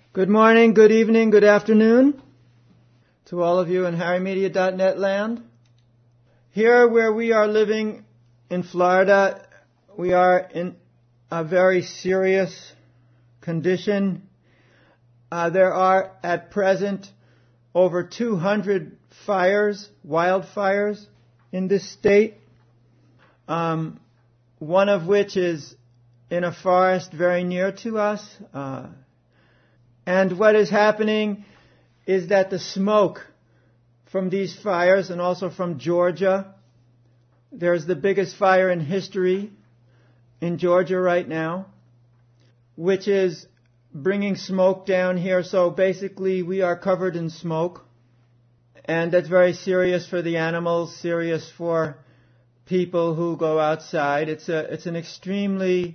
Good morning, good evening, good afternoon to all of you in HarryMedia.net land. Here where we are living in Florida, we are in a very serious condition. There are at present over 200 fires, wildfires in this state. One of which is in a forest very near to us. And what is happening is that the smoke from these fires, and also from Georgia, there's the biggest fire in history in Georgia right now, which is bringing smoke down here. So basically we are covered in smoke, and that's very serious for the animals, serious for people who go outside. It's an extremely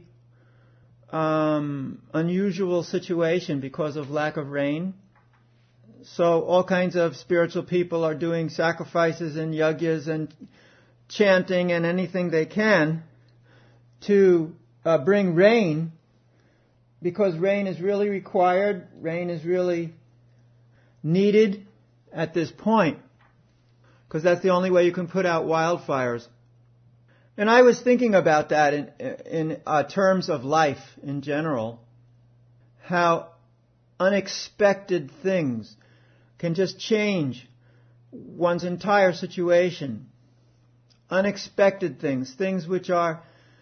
unusual situation because of lack of rain. So all kinds of spiritual people are doing sacrifices and yagyas and chanting and anything they can to bring rain, because rain is really required, rain is really needed at this point, because that's the only way you can put out wildfires. And I was thinking about that in terms of life in general, how unexpected things can just change one's entire situation. Unexpected things, things which are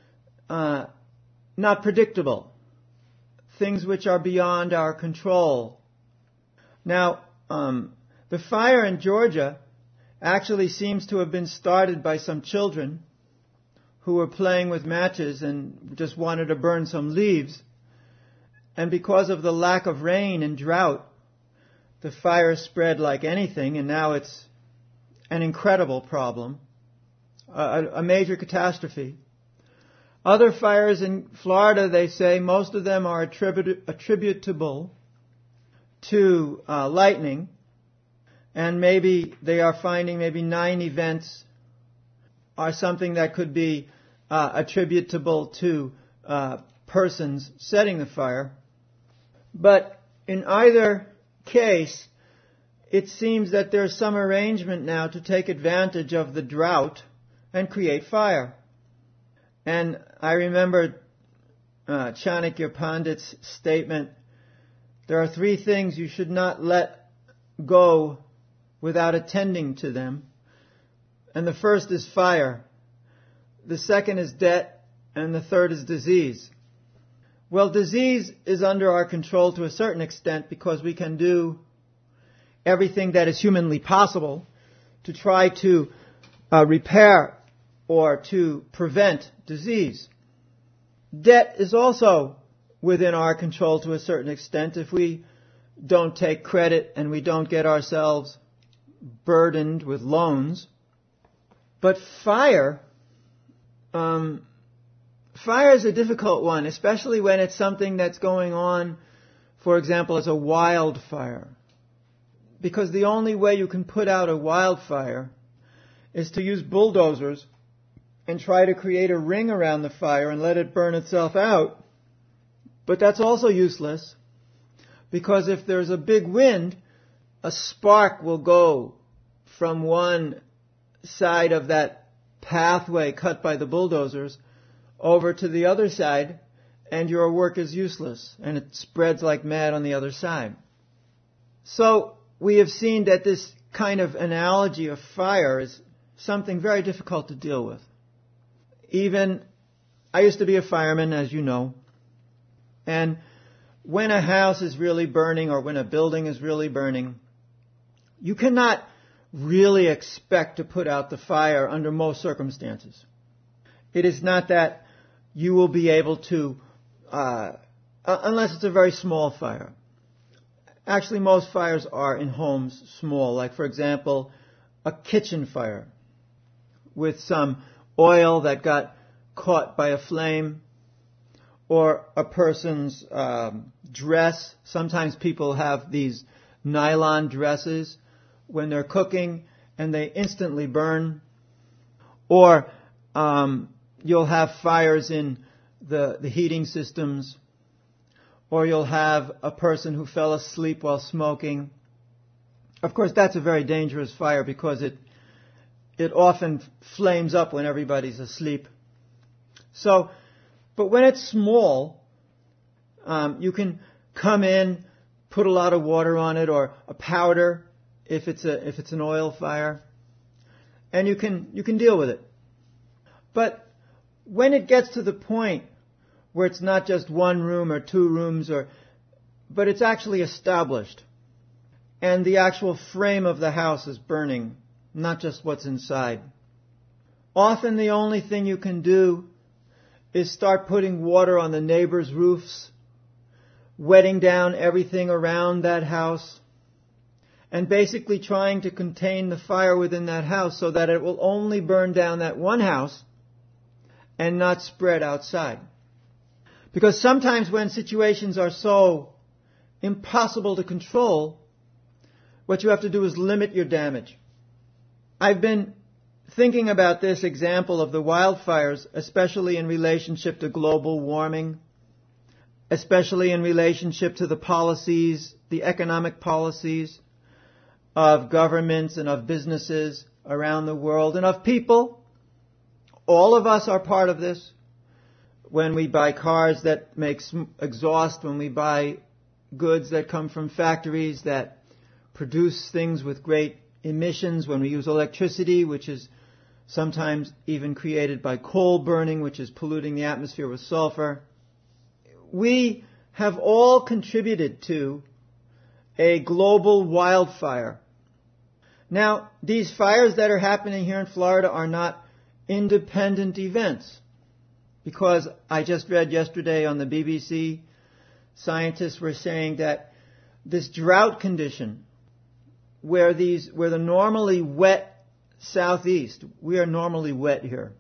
not predictable, things which are beyond our control. Now, the fire in Georgia actually seems to have been started by some children who were playing with matches and just wanted to burn some leaves. And because of the lack of rain and drought, the fire spread like anything, and now it's an incredible problem, a major catastrophe. Other fires in Florida, they say, most of them are attributable to lightning, and maybe they are finding maybe 9 events are something that could be attributable to persons setting the fire. But in either case, it seems that there's some arrangement now to take advantage of the drought and create fire. And I remember Chanakya Pandit's statement, there are 3 things you should not let go without attending to them. And the first is fire, the second is debt, and the third is disease. Well, disease is under our control to a certain extent because we can do everything that is humanly possible to try to repair or to prevent disease. Debt is also within our control to a certain extent if we don't take credit and we don't get ourselves burdened with loans. But fire is a difficult one, especially when it's something that's going on, for example, as a wildfire. Because the only way you can put out a wildfire is to use bulldozers and try to create a ring around the fire and let it burn itself out. But that's also useless, because if there's a big wind, a spark will go from one side of that pathway cut by the bulldozers over to the other side, and your work is useless, and it spreads like mad on the other side. So we have seen that this kind of analogy of fire is something very difficult to deal with. Even, I used to be a fireman, as you know, and when a house is really burning or when a building is really burning, you cannot really expect to put out the fire under most circumstances. It is not that you will be able to, unless it's a very small fire. Actually, most fires are in homes small, like, for example, a kitchen fire with some oil that got caught by a flame, or a person's dress. Sometimes people have these nylon dresses when they're cooking and they instantly burn. Or you'll have fires in the heating systems, or you'll have a person who fell asleep while smoking. Of course, that's a very dangerous fire because it often flames up when everybody's asleep. So, but when it's small, you can come in, put a lot of water on it, or a powder if it's an oil fire, and you can deal with it. But when it gets to the point where it's not just one room or two rooms, but it's actually established, and the actual frame of the house is burning, not just what's inside. Often the only thing you can do is start putting water on the neighbors' roofs, wetting down everything around that house, and basically trying to contain the fire within that house so that it will only burn down that one house and not spread outside. Because sometimes when situations are so impossible to control, what you have to do is limit your damage. I've been thinking about this example of the wildfires, especially in relationship to global warming, especially in relationship to the policies, the economic policies of governments and of businesses around the world and of people. All of us are part of this. When we buy cars that make exhaust, when we buy goods that come from factories that produce things with great emissions, when we use electricity, which is sometimes even created by coal burning, which is polluting the atmosphere with sulfur, we have all contributed to a global wildfire. Now, these fires that are happening here in Florida are not independent events, because I just read yesterday on the BBC, scientists were saying that this drought condition, where the normally wet southeast, we are normally wet here,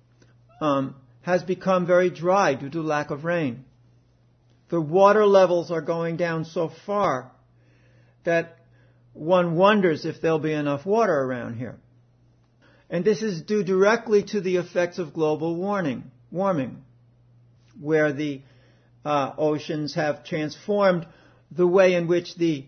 has become very dry due to lack of rain. The water levels are going down so far that one wonders if there'll be enough water around here. And this is due directly to the effects of global warming, where the oceans have transformed the way in which the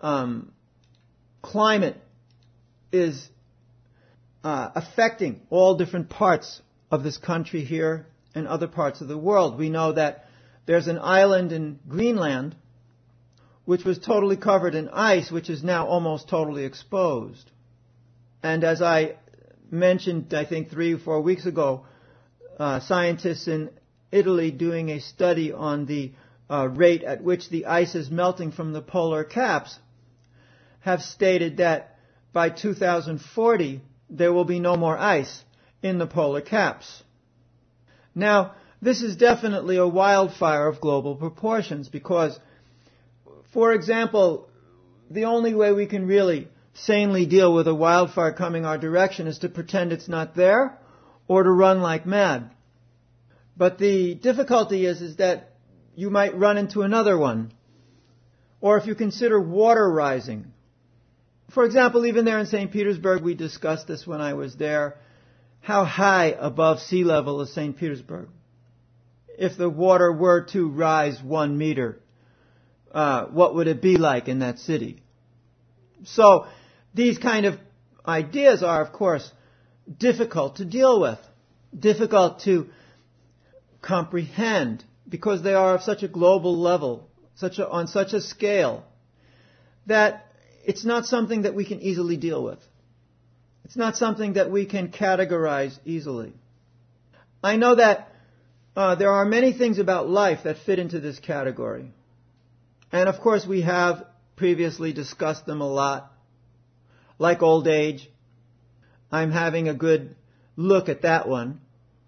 climate is affecting all different parts of this country here and other parts of the world. We know that there's an island in Greenland which was totally covered in ice, which is now almost totally exposed. And as I mentioned, I think 3 or 4 weeks ago, scientists in Italy doing a study on the rate at which the ice is melting from the polar caps have stated that by 2040 there will be no more ice in the polar caps. Now, this is definitely a wildfire of global proportions because, for example, the only way we can really sanely deal with a wildfire coming our direction is to pretend it's not there or to run like mad. But the difficulty is that you might run into another one. Or if you consider water rising. For example, even there in St. Petersburg, we discussed this when I was there. How high above sea level is St. Petersburg? If the water were to rise 1 meter, what would it be like in that city? So these kind of ideas are, of course, difficult to deal with, difficult to comprehend, because they are of such a global level, on such a scale, that it's not something that we can easily deal with. It's not something that we can categorize easily. I know that there are many things about life that fit into this category. And of course we have previously discussed them a lot, like old age. I'm having a good look at that one.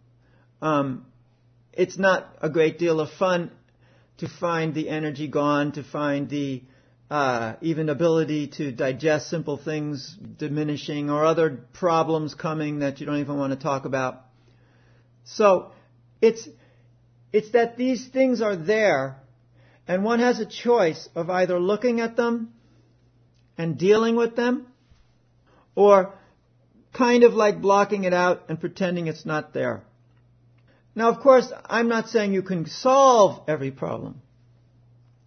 It's not a great deal of fun to find the energy gone, to find the even ability to digest simple things diminishing, or other problems coming that you don't even want to talk about. So it's that these things are there, and one has a choice of either looking at them and dealing with them, or kind of like blocking it out and pretending it's not there. Now, of course, I'm not saying you can solve every problem.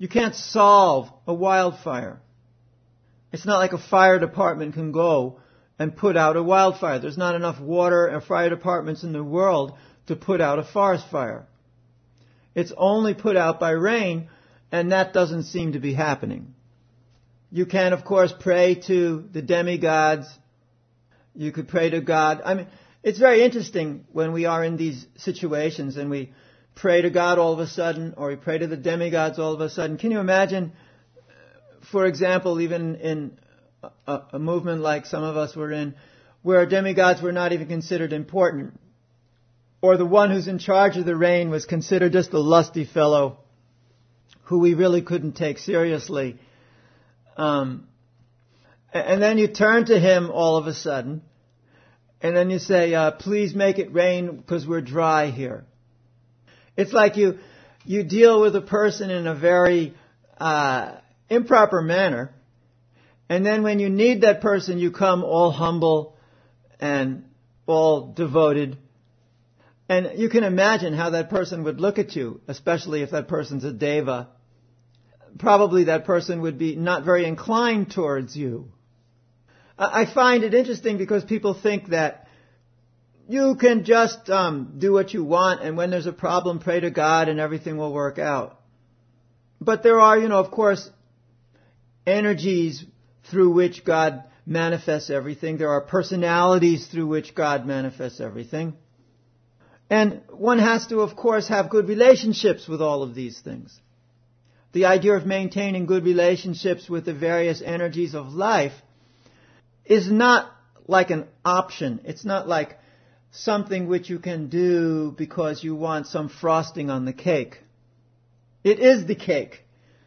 You can't solve a wildfire. It's not like a fire department can go and put out a wildfire. There's not enough water or fire departments in the world to put out a forest fire. It's only put out by rain, and that doesn't seem to be happening. You can, of course, pray to the demigods. You could pray to God. I mean, it's very interesting when we are in these situations and we pray to God all of a sudden, or we pray to the demigods all of a sudden. Can you imagine, for example, even in a movement like some of us were in, where demigods were not even considered important, or the one who's in charge of the rain was considered just a lusty fellow who we really couldn't take seriously. And then you turn to him all of a sudden, and then you say, please make it rain because we're dry here. It's like you deal with a person in a very improper manner, and then when you need that person, you come all humble and all devoted. And you can imagine how that person would look at you, especially if that person's a deva. Probably that person would be not very inclined towards you. I find it interesting because people think that you can just do what you want, and when there's a problem, pray to God and everything will work out. But there are, of course, energies through which God manifests everything. There are personalities through which God manifests everything. And one has to, of course, have good relationships with all of these things. The idea of maintaining good relationships with the various energies of life is not like an option. It's not like something which you can do because you want some frosting on the cake. It is the cake.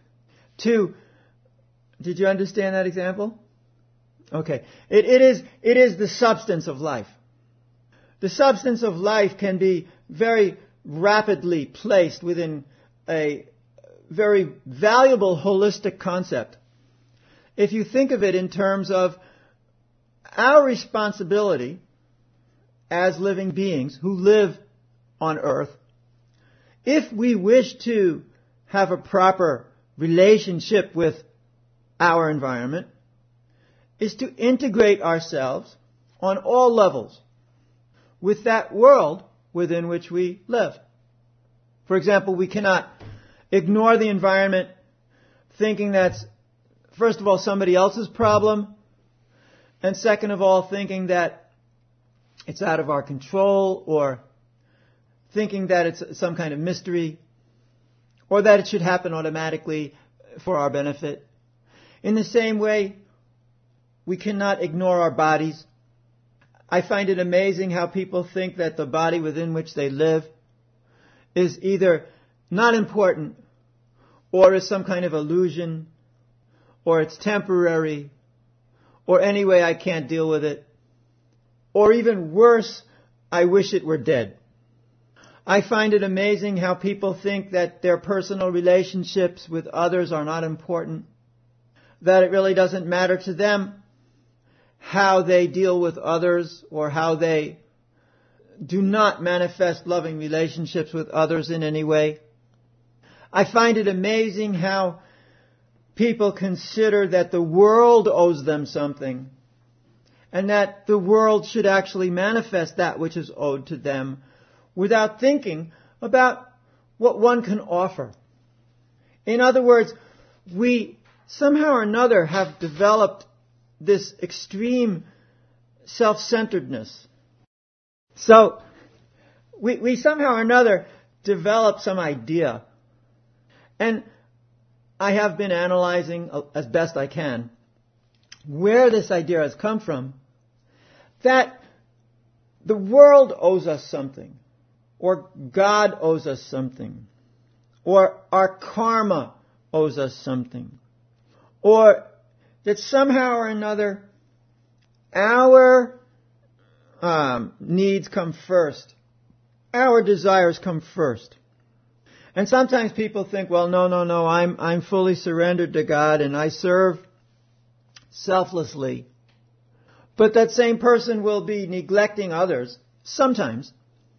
Did you understand that example? Okay. It is the substance of life. The substance of life can be very rapidly placed within a very valuable holistic concept. If you think of it in terms of our responsibility as living beings who live on earth, if we wish to have a proper relationship with our environment, is to integrate ourselves on all levels with that world within which we live. For example, we cannot ignore the environment thinking that's, first of all, somebody else's problem, and second of all, thinking that it's out of our control, or thinking that it's some kind of mystery, or that it should happen automatically for our benefit. In the same way, we cannot ignore our bodies. I find it amazing how people think that the body within which they live is either not important, or is some kind of illusion, or it's temporary, or anyway I can't deal with it, or even worse, I wish it were dead. I find it amazing how people think that their personal relationships with others are not important, that it really doesn't matter to them how they deal with others, or how they do not manifest loving relationships with others in any way. I find it amazing how people consider that the world owes them something, and that the world should actually manifest that which is owed to them, without thinking about what one can offer. In other words, we somehow or another have developed this extreme self-centeredness. So, we somehow or another develop some idea. And I have been analyzing as best I can where this idea has come from, that the world owes us something, or God owes us something, or our karma owes us something, or that somehow or another our needs come first, our desires come first. And sometimes people think, well, no, I'm fully surrendered to God and I serve selflessly. But that same person will be neglecting others, sometimes,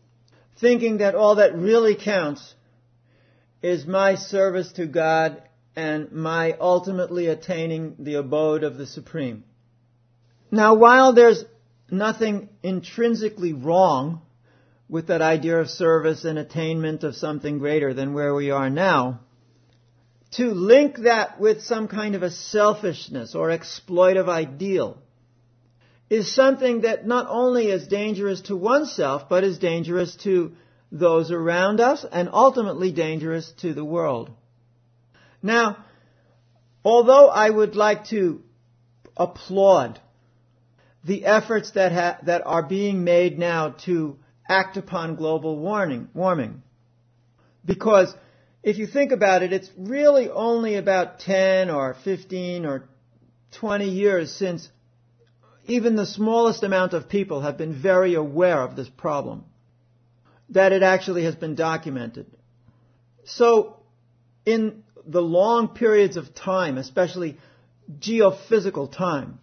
thinking that all that really counts is my service to God and my ultimately attaining the abode of the Supreme. Now, while there's nothing intrinsically wrong with that idea of service and attainment of something greater than where we are now, to link that with some kind of a selfishness or exploitive ideal is something that not only is dangerous to oneself, but is dangerous to those around us and ultimately dangerous to the world. Now, although I would like to applaud the efforts that are being made now to act upon global warming, because if you think about it, it's really only about 10 or 15 or 20 years since even the smallest amount of people have been very aware of this problem, that it actually has been documented. So, in the long periods of time, especially geophysical time,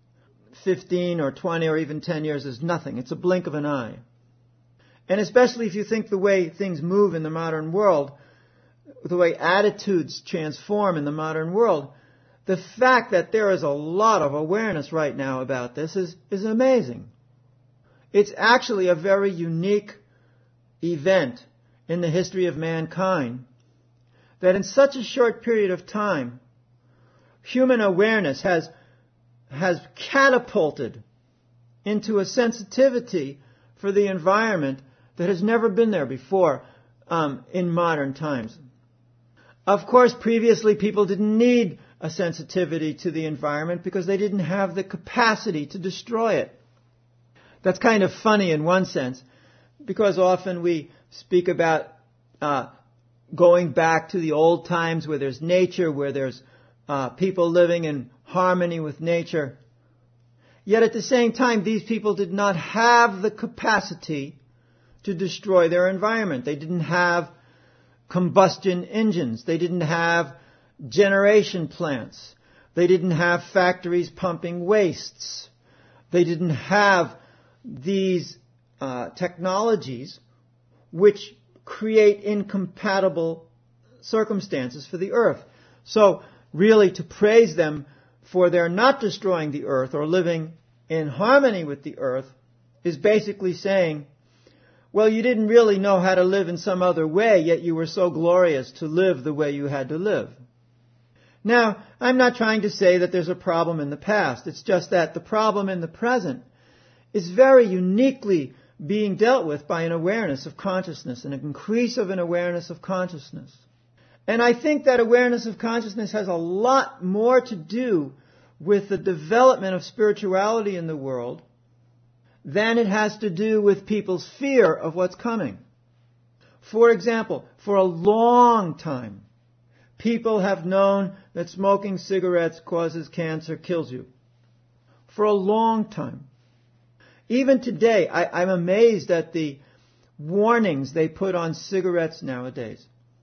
15 or 20 or even 10 years is nothing. It's a blink of an eye. And especially if you think the way things move in the modern world, the way attitudes transform in the modern world, the fact that there is a lot of awareness right now about this is amazing. It's actually a very unique event in the history of mankind that in such a short period of time, human awareness has catapulted into a sensitivity for the environment that has never been there before in modern times. Of course, previously people didn't need a sensitivity to the environment because they didn't have the capacity to destroy it. That's kind of funny in one sense, because often we speak about going back to the old times where there's nature, where there's people living in harmony with nature. Yet at the same time, these people did not have the capacity to destroy their environment. They didn't have combustion engines. They didn't have generation plants. They didn't have factories pumping wastes. They didn't have these technologies which create incompatible circumstances for the earth. So really to praise them for their not destroying the earth or living in harmony with the earth is basically saying, well, you didn't really know how to live in some other way, yet you were so glorious to live the way you had to live. Now, I'm not trying to say that there's a problem in the past. It's just that the problem in the present is very uniquely being dealt with by an awareness of consciousness, an increase of an awareness of consciousness. And I think that awareness of consciousness has a lot more to do with the development of spirituality in the world than it has to do with people's fear of what's coming. For example, for a long time, people have known that smoking cigarettes causes cancer, kills you. For a long time. Even today, I'm amazed at the warnings they put on cigarettes nowadays.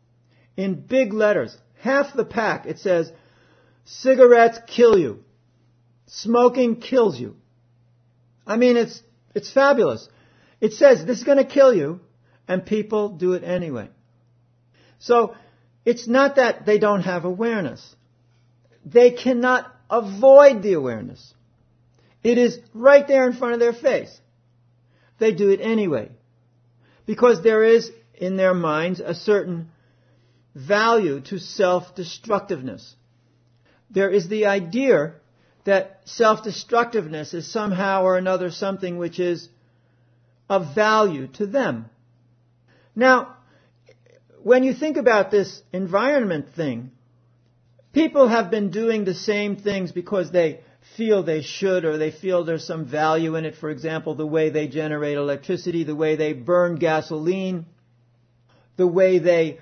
In big letters, half the pack, it says, cigarettes kill you. Smoking kills you. I mean, it's fabulous. It says this is going to kill you, and people do it anyway. So, it's not that they don't have awareness. They cannot avoid the awareness. It is right there in front of their face. They do it anyway. Because there is, in their minds, a certain value to self-destructiveness. There is the idea that self-destructiveness is somehow or another something which is of value to them. Now, when you think about this environment thing, people have been doing the same things because they feel they should, or they feel there's some value in it. For example, the way they generate electricity, the way they burn gasoline, the way they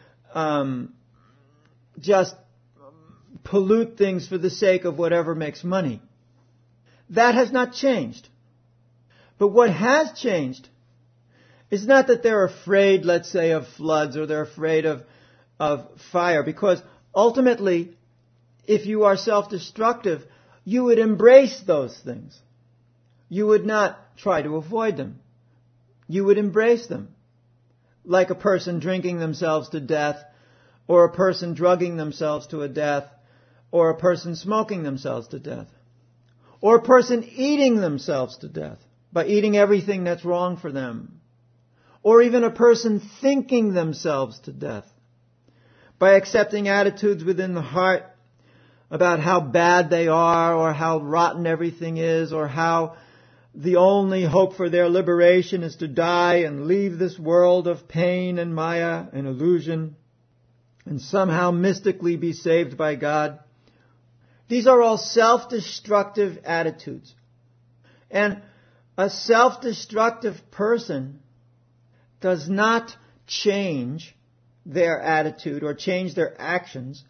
just pollute things for the sake of whatever makes money. That has not changed. But what has changed is not that they're afraid, let's say, of floods, or they're afraid of fire, because ultimately, if you are self-destructive, you would embrace those things. You would not try to avoid them. You would embrace them. Like a person drinking themselves to death, or a person drugging themselves to a death, or a person smoking themselves to death, or a person eating themselves to death by eating everything that's wrong for them, or even a person thinking themselves to death by accepting attitudes within the heart about how bad they are, or how rotten everything is, or how the only hope for their liberation is to die and leave this world of pain and maya and illusion and somehow mystically be saved by God. These are all self-destructive attitudes. And a self-destructive person does not change their attitude or change their actions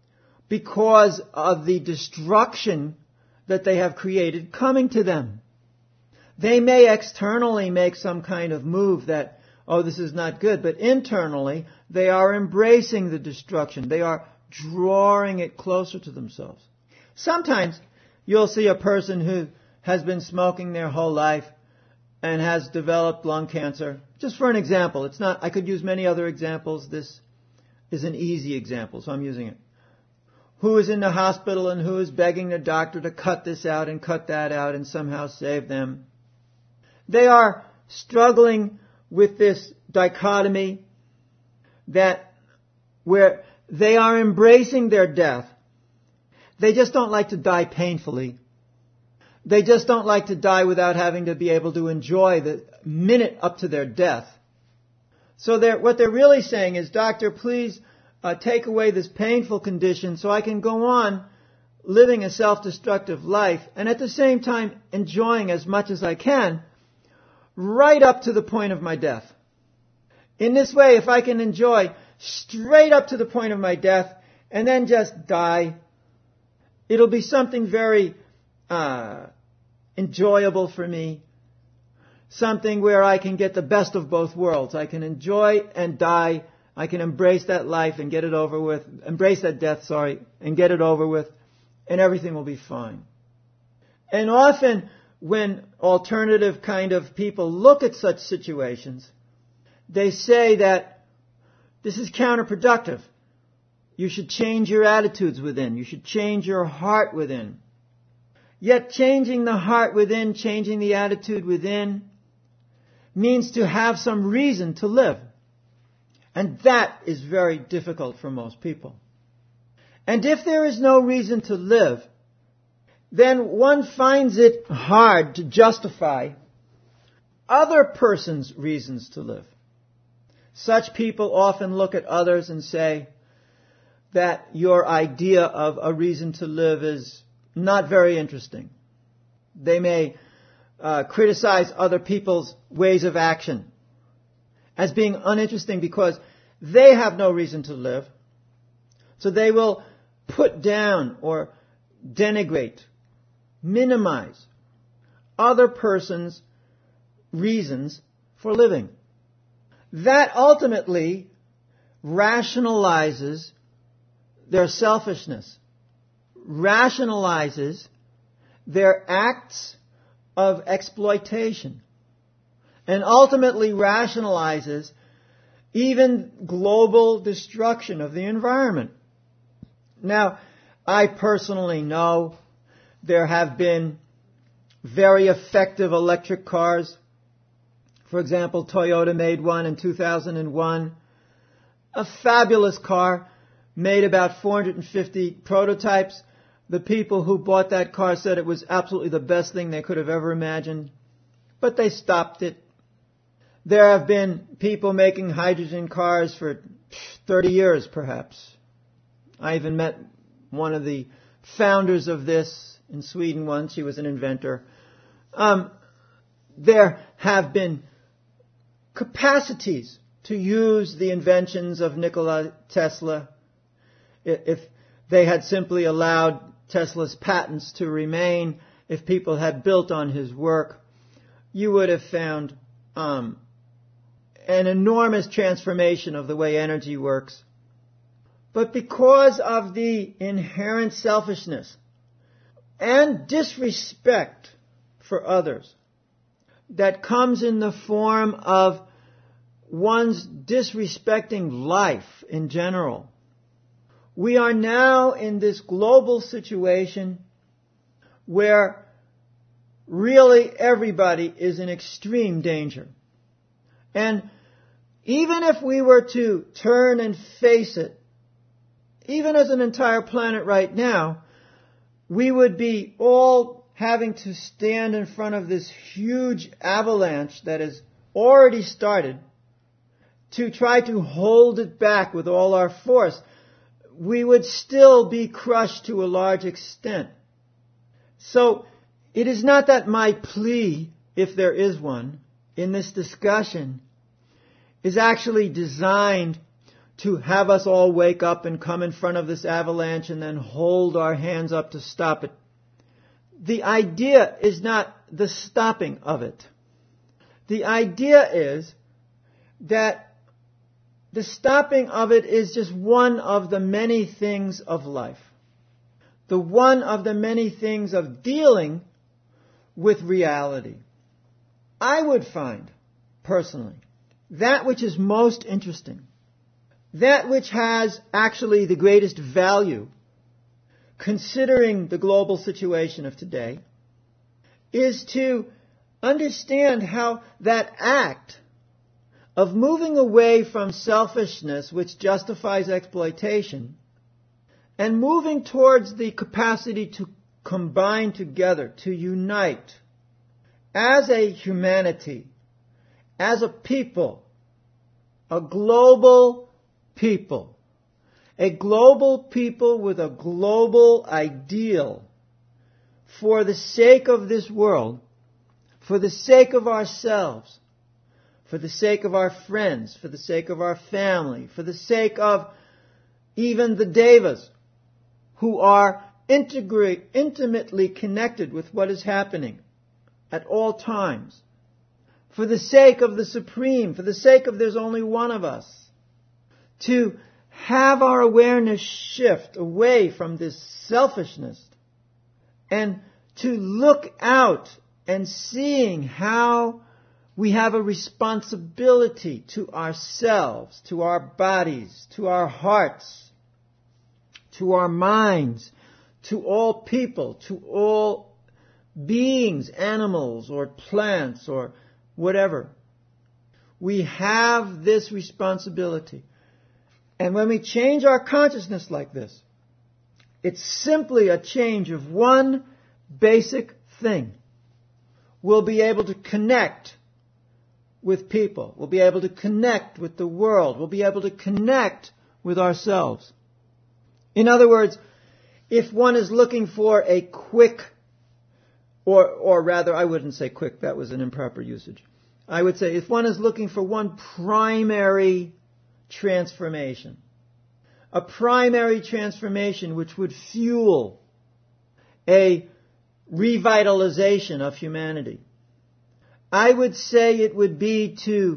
because of the destruction that they have created coming to them. They may externally make some kind of move that, oh, this is not good, but internally they are embracing the destruction. They are drawing it closer to themselves. Sometimes you'll see a person who has been smoking their whole life and has developed lung cancer. Just for an example, it's not, I could use many other examples. This is an easy example, so I'm using it. Who is in the hospital and who is begging the doctor to cut this out and cut that out and somehow save them. They are struggling with this dichotomy that where they are embracing their death. They just don't like to die painfully. They just don't like to die without having to be able to enjoy the minute up to their death. So what they're really saying is, doctor, please take away this painful condition so I can go on living a self-destructive life and at the same time enjoying as much as I can right up to the point of my death. In this way, if I can enjoy straight up to the point of my death and then just die, it'll be something very enjoyable for me. Something where I can get the best of both worlds. I can enjoy and die. I can embrace that life and get it over with. Embrace that death, and get it over with. And everything will be fine. And often when alternative kind of people look at such situations, they say that this is counterproductive. You should change your attitudes within. You should change your heart within. Yet changing the heart within, changing the attitude within, means to have some reason to live. And that is very difficult for most people. And if there is no reason to live, then one finds it hard to justify other persons' reasons to live. Such people often look at others and say that your idea of a reason to live is not very interesting. They may criticize other people's ways of action as being uninteresting because they have no reason to live. So they will put down or denigrate, minimize other persons' reasons for living. That ultimately rationalizes their selfishness, rationalizes their acts of exploitation, and ultimately rationalizes even global destruction of the environment. Now, I personally know there have been very effective electric cars. For example, Toyota made one in 2001. A fabulous car, made about 450 prototypes. The people who bought that car said it was absolutely the best thing they could have ever imagined. But they stopped it. There have been people making hydrogen cars for 30 years, perhaps. I even met one of the founders of this in Sweden once. She was an inventor. There have been capacities to use the inventions of Nikola Tesla. If they had simply allowed Tesla's patents to remain, if people had built on his work, you would have found an enormous transformation of the way energy works. But because of the inherent selfishness and disrespect for others that comes in the form of one's disrespecting life in general, we are now in this global situation where really everybody is in extreme danger. And even if we were to turn and face it, even as an entire planet right now, we would be all having to stand in front of this huge avalanche that has already started to try to hold it back with all our force. We would still be crushed to a large extent. So, it is not that my plea, if there is one, in this discussion is actually designed to have us all wake up and come in front of this avalanche and then hold our hands up to stop it. The idea is not the stopping of it. The idea is that the stopping of it is just one of the many things of life. The one of the many things of dealing with reality. I would find, personally, that which is most interesting, that which has actually the greatest value, considering the global situation of today, is to understand how that act of moving away from selfishness, which justifies exploitation, and moving towards the capacity to combine together, to unite, as a humanity, as a people, a global people with a global ideal for the sake of this world, for the sake of ourselves, for the sake of our friends, for the sake of our family, for the sake of even the devas who are intimately connected with what is happening at all times. For the sake of the Supreme, for the sake of there's only one of us, to have our awareness shift away from this selfishness and to look out and seeing how we have a responsibility to ourselves, to our bodies, to our hearts, to our minds, to all people, to all beings, animals or plants or whatever. We have this responsibility. And when we change our consciousness like this, it's simply a change of one basic thing. We'll be able to connect with people. We'll be able to connect with the world. We'll be able to connect with ourselves. In other words, if one is looking for a quick, or rather, I wouldn't say quick, that was an improper usage. I would say if one is looking for one primary transformation, a primary transformation which would fuel a revitalization of humanity, I would say it would be to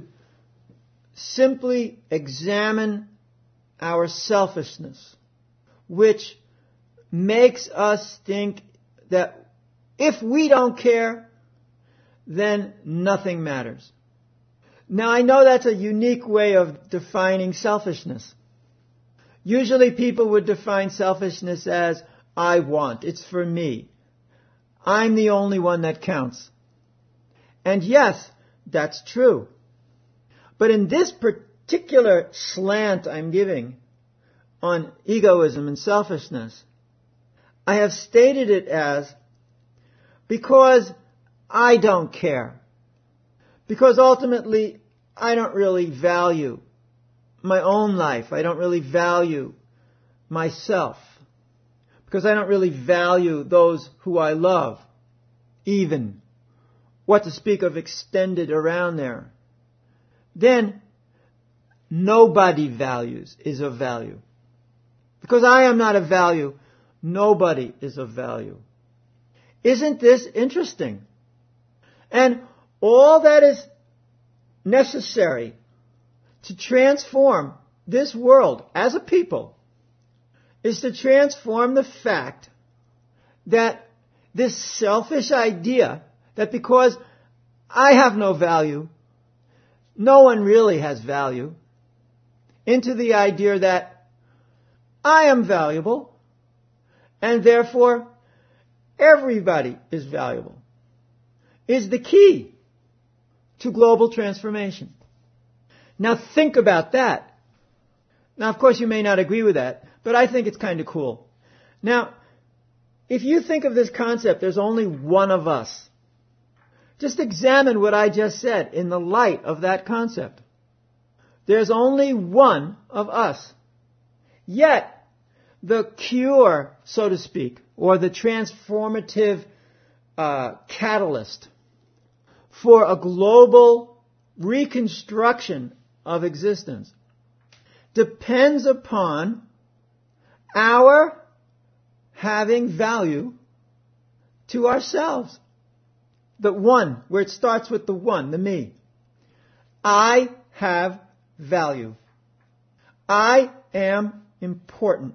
simply examine our selfishness, which makes us think that if we don't care, then nothing matters. Now, I know that's a unique way of defining selfishness. Usually people would define selfishness as, I want, it's for me. I'm the only one that counts. And yes, that's true. But in this particular slant I'm giving on egoism and selfishness, I have stated it as, because I don't care. Because ultimately, I don't really value my own life. I don't really value myself. Because I don't really value those who I love, even. What to speak of extended around there. Then, nobody values is of value. Because I am not of value, nobody is of value. Isn't this interesting? And all that is necessary to transform this world as a people is to transform the fact that this selfish idea that because I have no value, no one really has value, into the idea that I am valuable, and therefore everybody is valuable, is the key to global transformation. Now think about that. Now, of course, you may not agree with that, but I think it's kind of cool. Now, if you think of this concept, there's only one of us. Just examine what I just said in the light of that concept. There's only one of us. Yet, the cure, so to speak, or the transformative catalyst for a global reconstruction of existence depends upon our having value to ourselves. The one, where it starts with the one, the me. I have value. I am important.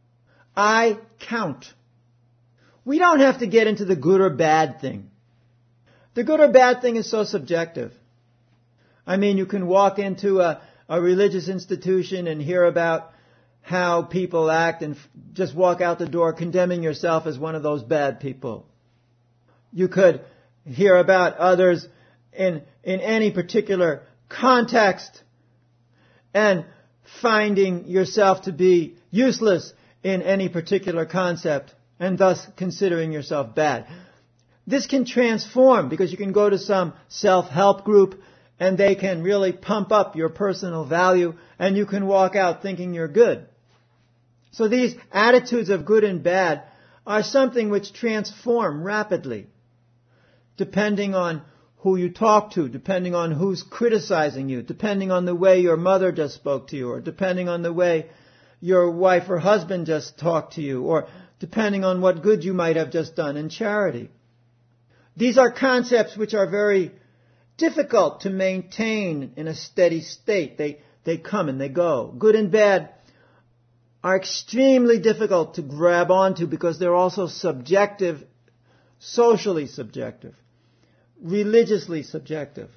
I count. We don't have to get into the good or bad thing. The good or bad thing is so subjective. I mean, you can walk into a religious institution and hear about how people act and just walk out the door condemning yourself as one of those bad people. You could hear about others in any particular context and finding yourself to be useless in any particular concept and thus considering yourself bad. This can transform because you can go to some self-help group and they can really pump up your personal value and you can walk out thinking you're good. So these attitudes of good and bad are something which transform rapidly, depending on who you talk to, depending on who's criticizing you, depending on the way your mother just spoke to you, or depending on the way your wife or husband just talked to you, or depending on what good you might have just done in charity. These are concepts which are very difficult to maintain in a steady state. They come and they go. Good and bad are extremely difficult to grab onto because they're also subjective, socially subjective, religiously subjective,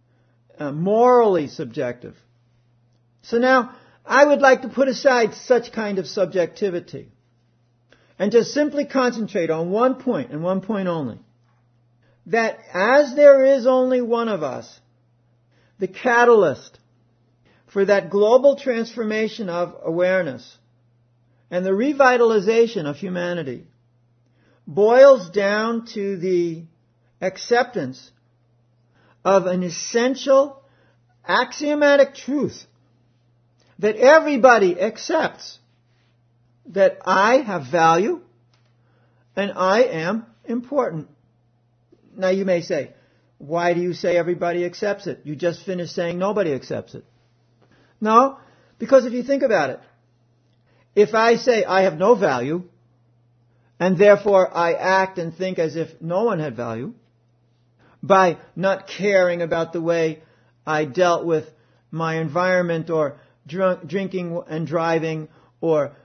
morally subjective. So now, I would like to put aside such kind of subjectivity and just simply concentrate on one point and one point only. That as there is only one of us, the catalyst for that global transformation of awareness and the revitalization of humanity boils down to the acceptance of an essential axiomatic truth that everybody accepts, that I have value and I am important. Now you may say, why do you say everybody accepts it? You just finished saying nobody accepts it. No, because if you think about it, if I say I have no value, and therefore I act and think as if no one had value, by not caring about the way I dealt with my environment or drinking and driving or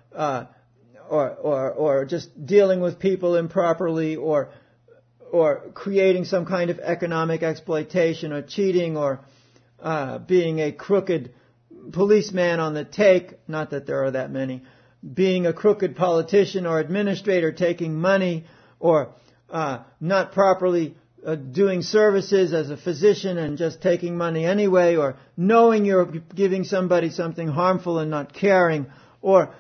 just dealing with people improperly or creating some kind of economic exploitation or cheating or being a crooked policeman on the take, not that there are that many, being a crooked politician or administrator taking money or not properly doing services as a physician and just taking money anyway, or knowing you're giving somebody something harmful and not caring, or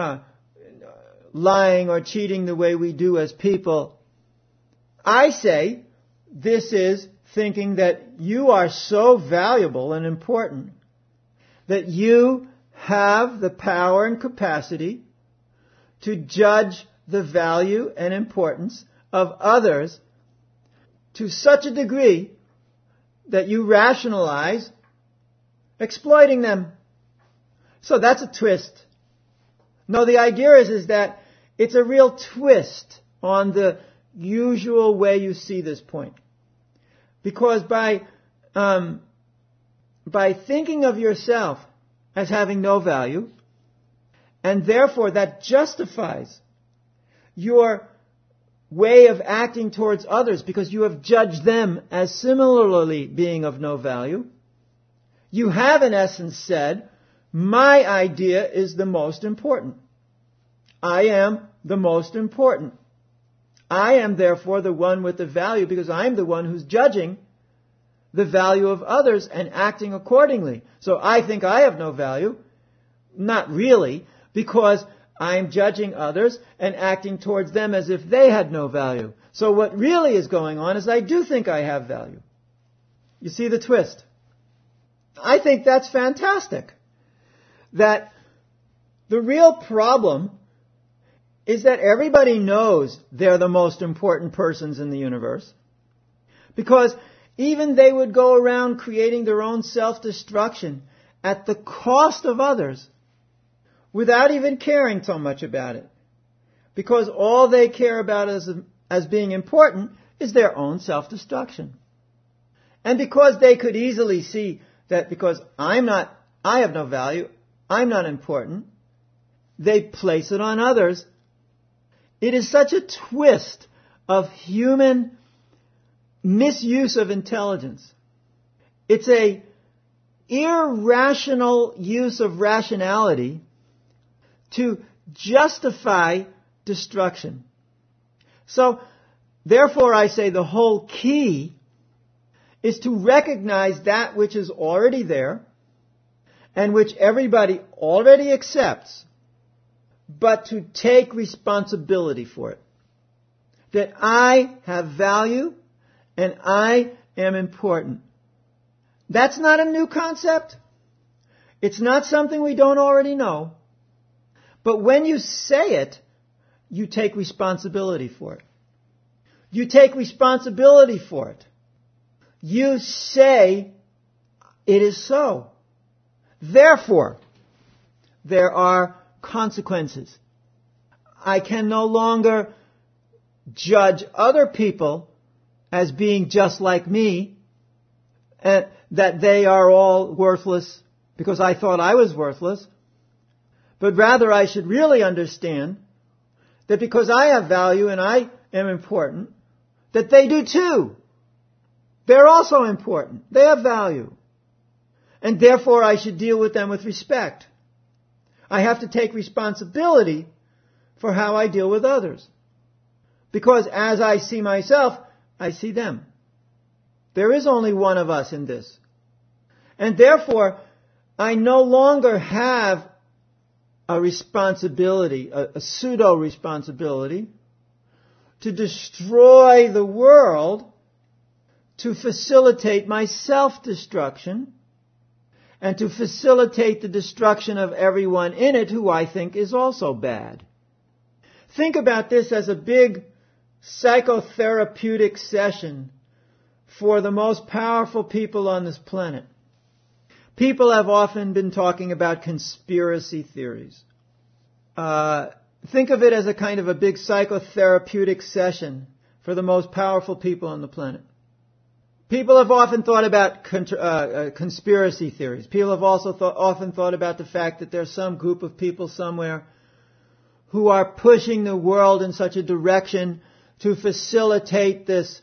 lying or cheating the way we do as people. I say this is thinking that you are so valuable and important that you have the power and capacity to judge the value and importance of others to such a degree that you rationalize exploiting them. So that's a twist. No, the idea is that it's a real twist on the usual way you see this point. Because by thinking of yourself as having no value, and therefore that justifies your way of acting towards others because you have judged them as similarly being of no value, you have in essence said, my idea is the most important. I am the most important. I am therefore the one with the value because I'm the one who's judging the value of others and acting accordingly. So I think I have no value. Not really, because I'm judging others and acting towards them as if they had no value. So what really is going on is I do think I have value. You see the twist? I think that's fantastic. That the real problem is that everybody knows they're the most important persons in the universe. Because even they would go around creating their own self-destruction at the cost of others without even caring so much about it. Because all they care about as being important is their own self-destruction. And because they could easily see that because I have no value, I'm not important, they place it on others. It is such a twist of human misuse of intelligence. It's a irrational use of rationality to justify destruction. So, therefore I say the whole key is to recognize that which is already there and which everybody already accepts, but to take responsibility for it. That I have value and I am important. That's not a new concept. It's not something we don't already know. But when you say it, you take responsibility for it. You take responsibility for it. You say it is so. Therefore, there are consequences. I can no longer judge other people as being just like me, and that they are all worthless because I thought I was worthless. But rather I should really understand that because I have value and I am important, that they do too. They're also important. They have value. And therefore I should deal with them with respect. I have to take responsibility for how I deal with others. Because as I see myself, I see them. There is only one of us in this. And therefore, I no longer have a responsibility, a pseudo-responsibility, to destroy the world to facilitate my self-destruction and to facilitate the destruction of everyone in it who I think is also bad. Think about this as a big psychotherapeutic session for the most powerful people on this planet. People have often been talking about conspiracy theories. Think of it as a kind of a big psychotherapeutic session for the most powerful people on the planet. People have often thought about conspiracy theories. People have also often thought about the fact that there's some group of people somewhere who are pushing the world in such a direction to facilitate this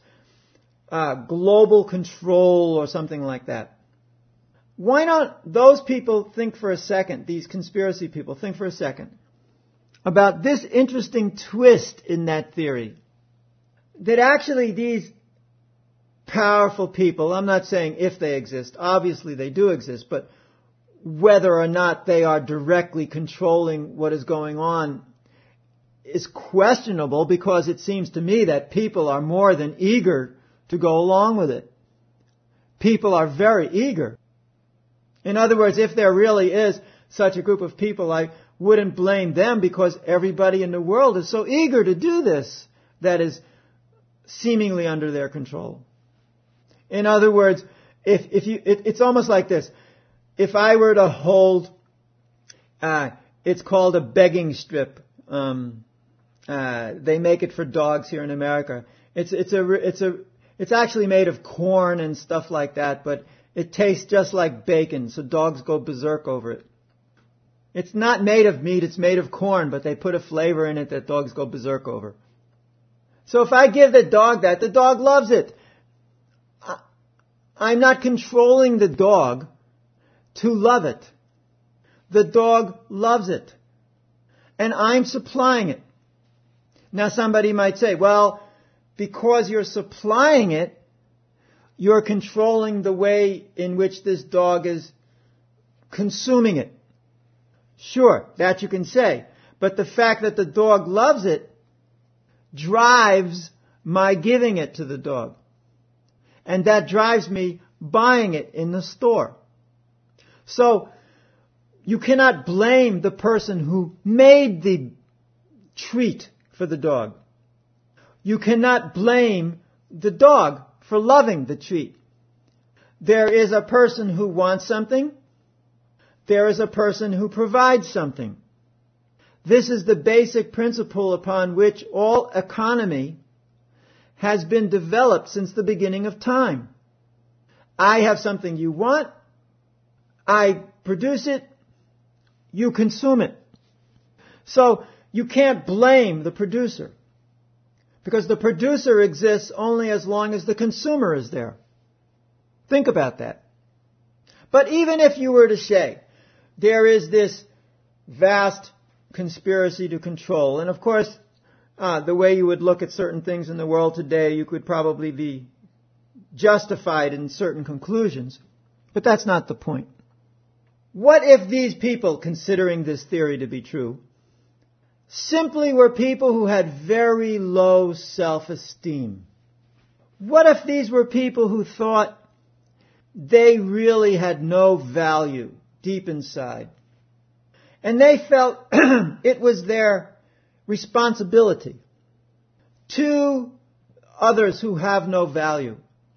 global control or something like that. Why don't those people think for a second, these conspiracy people, think for a second about this interesting twist in that theory. That actually these powerful people, I'm not saying if they exist, obviously they do exist, but whether or not they are directly controlling what is going on is questionable, because it seems to me that people are more than eager to go along with it. People are very eager. In other words, if there really is such a group of people, I wouldn't blame them, because everybody in the world is so eager to do this that is seemingly under their control. In other words, it's almost like this. If I were to hold, it's called a begging strip. They make it for dogs here in America. It's actually made of corn and stuff like that, but it tastes just like bacon, so dogs go berserk over it. It's not made of meat, it's made of corn, but they put a flavor in it that dogs go berserk over. So if I give the dog that, the dog loves it. I'm not controlling the dog to love it. The dog loves it. and I'm supplying it. Now somebody might say, well, because you're supplying it, you're controlling the way in which this dog is consuming it. Sure, that you can say. But the fact that the dog loves it drives my giving it to the dog. And that drives me buying it in the store. So, you cannot blame the person who made the treat for the dog. You cannot blame the dog for loving the treat. There is a person who wants something. There is a person who provides something. This is the basic principle upon which all economy has been developed since the beginning of time. I have something you want. I produce it. You consume it. So you can't blame the producer, because the producer exists only as long as the consumer is there. Think about that. But even if you were to say, there is this vast conspiracy to control, and of course, the way you would look at certain things in the world today, you could probably be justified in certain conclusions, but that's not the point. What if these people, considering this theory to be true, simply were people who had very low self-esteem? What if these were people who thought they really had no value deep inside, and they felt it was their responsibility to others who have no value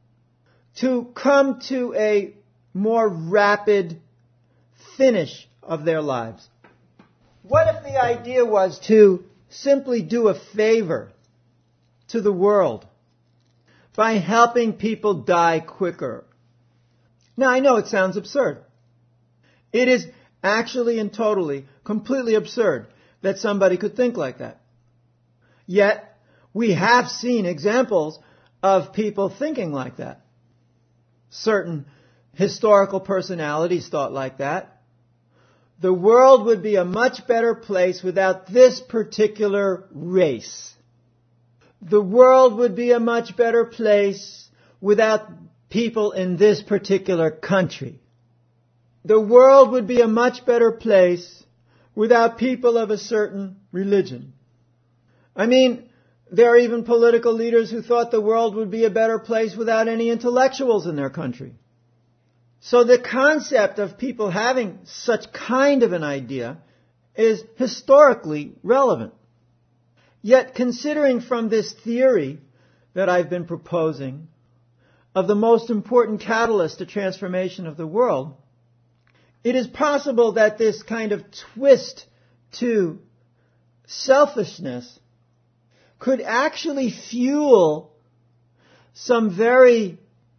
to come to a more rapid finish of their lives? What if the idea was to simply do a favor to the world by helping people die quicker? Now, I know it sounds absurd. It is actually and totally, completely absurd that somebody could think like that. Yet, we have seen examples of people thinking like that. Certain historical personalities thought like that. The world would be a much better place without this particular race. The world would be a much better place without people in this particular country. The world would be a much better place without people of a certain religion. I mean, there are even political leaders who thought the world would be a better place without any intellectuals in their country. So the concept of people having such kind of an idea is historically relevant. Yet, considering from this theory that I've been proposing of the most important catalyst to transformation of the world, it is possible that this kind of twist to selfishness could actually fuel some very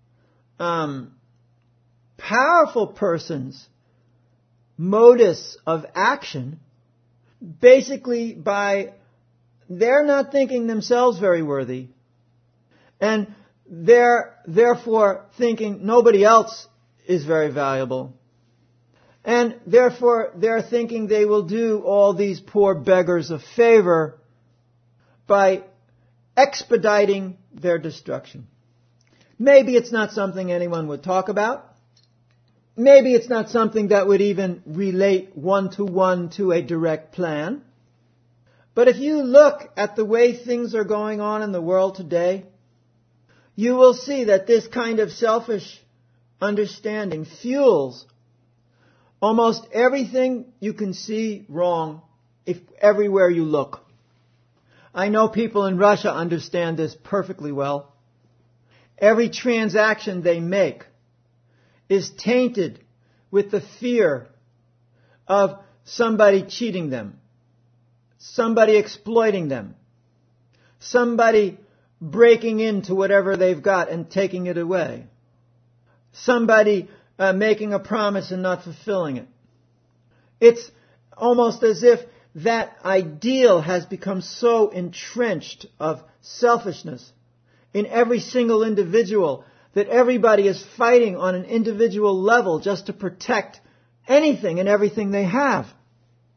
powerful person's modus of action, basically by they're not thinking themselves very worthy, and they're therefore thinking nobody else is very valuable, and therefore they're thinking they will do all these poor beggars a favor by expediting their destruction. Maybe it's not something anyone would talk about. Maybe it's not something that would even relate one-to-one to a direct plan. But if you look at the way things are going on in the world today, you will see that this kind of selfish understanding fuels almost everything you can see wrong everywhere you look. I know people in Russia understand this perfectly well. Every transaction they make is tainted with the fear of somebody cheating them, somebody exploiting them, somebody breaking into whatever they've got and taking it away, somebody making a promise and not fulfilling it. It's almost as if that ideal has become so entrenched of selfishness in every single individual that everybody is fighting on an individual level just to protect anything and everything they have.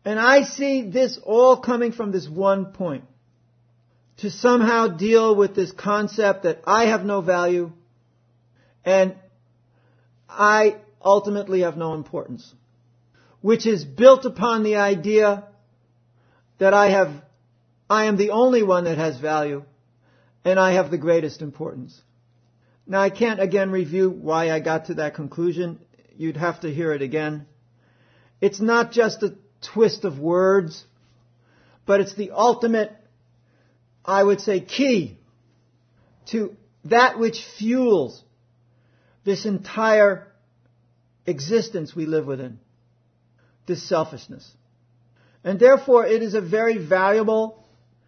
And I see this all coming from this one point. To somehow deal with this concept that I have no value and I ultimately have no importance. Which is built upon the idea that I am the only one that has value and I have the greatest importance. Now I can't again review why I got to that conclusion. You'd have to hear it again. It's not just a twist of words, but it's the ultimate, I would say, key to that which fuels this entire existence we live within. This selfishness. And therefore it is a very valuable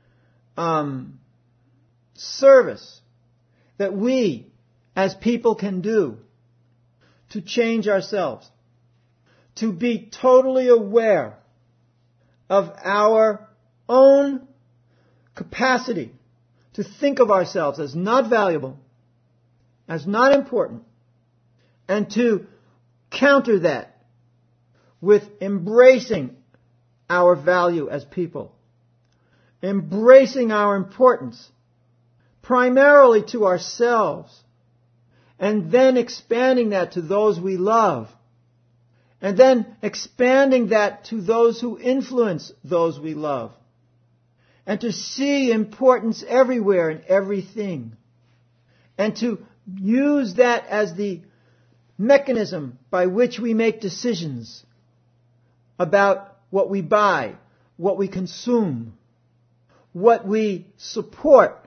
service that we as people can do to change ourselves. To be totally aware of our own capacity to think of ourselves as not valuable, as not important, and to counter that with embracing our value as people, embracing our importance primarily to ourselves, and then expanding that to those we love, and then expanding that to those who influence those we love, and to see importance everywhere in everything, and to use that as the mechanism by which we make decisions about what we buy, what we consume, what we support,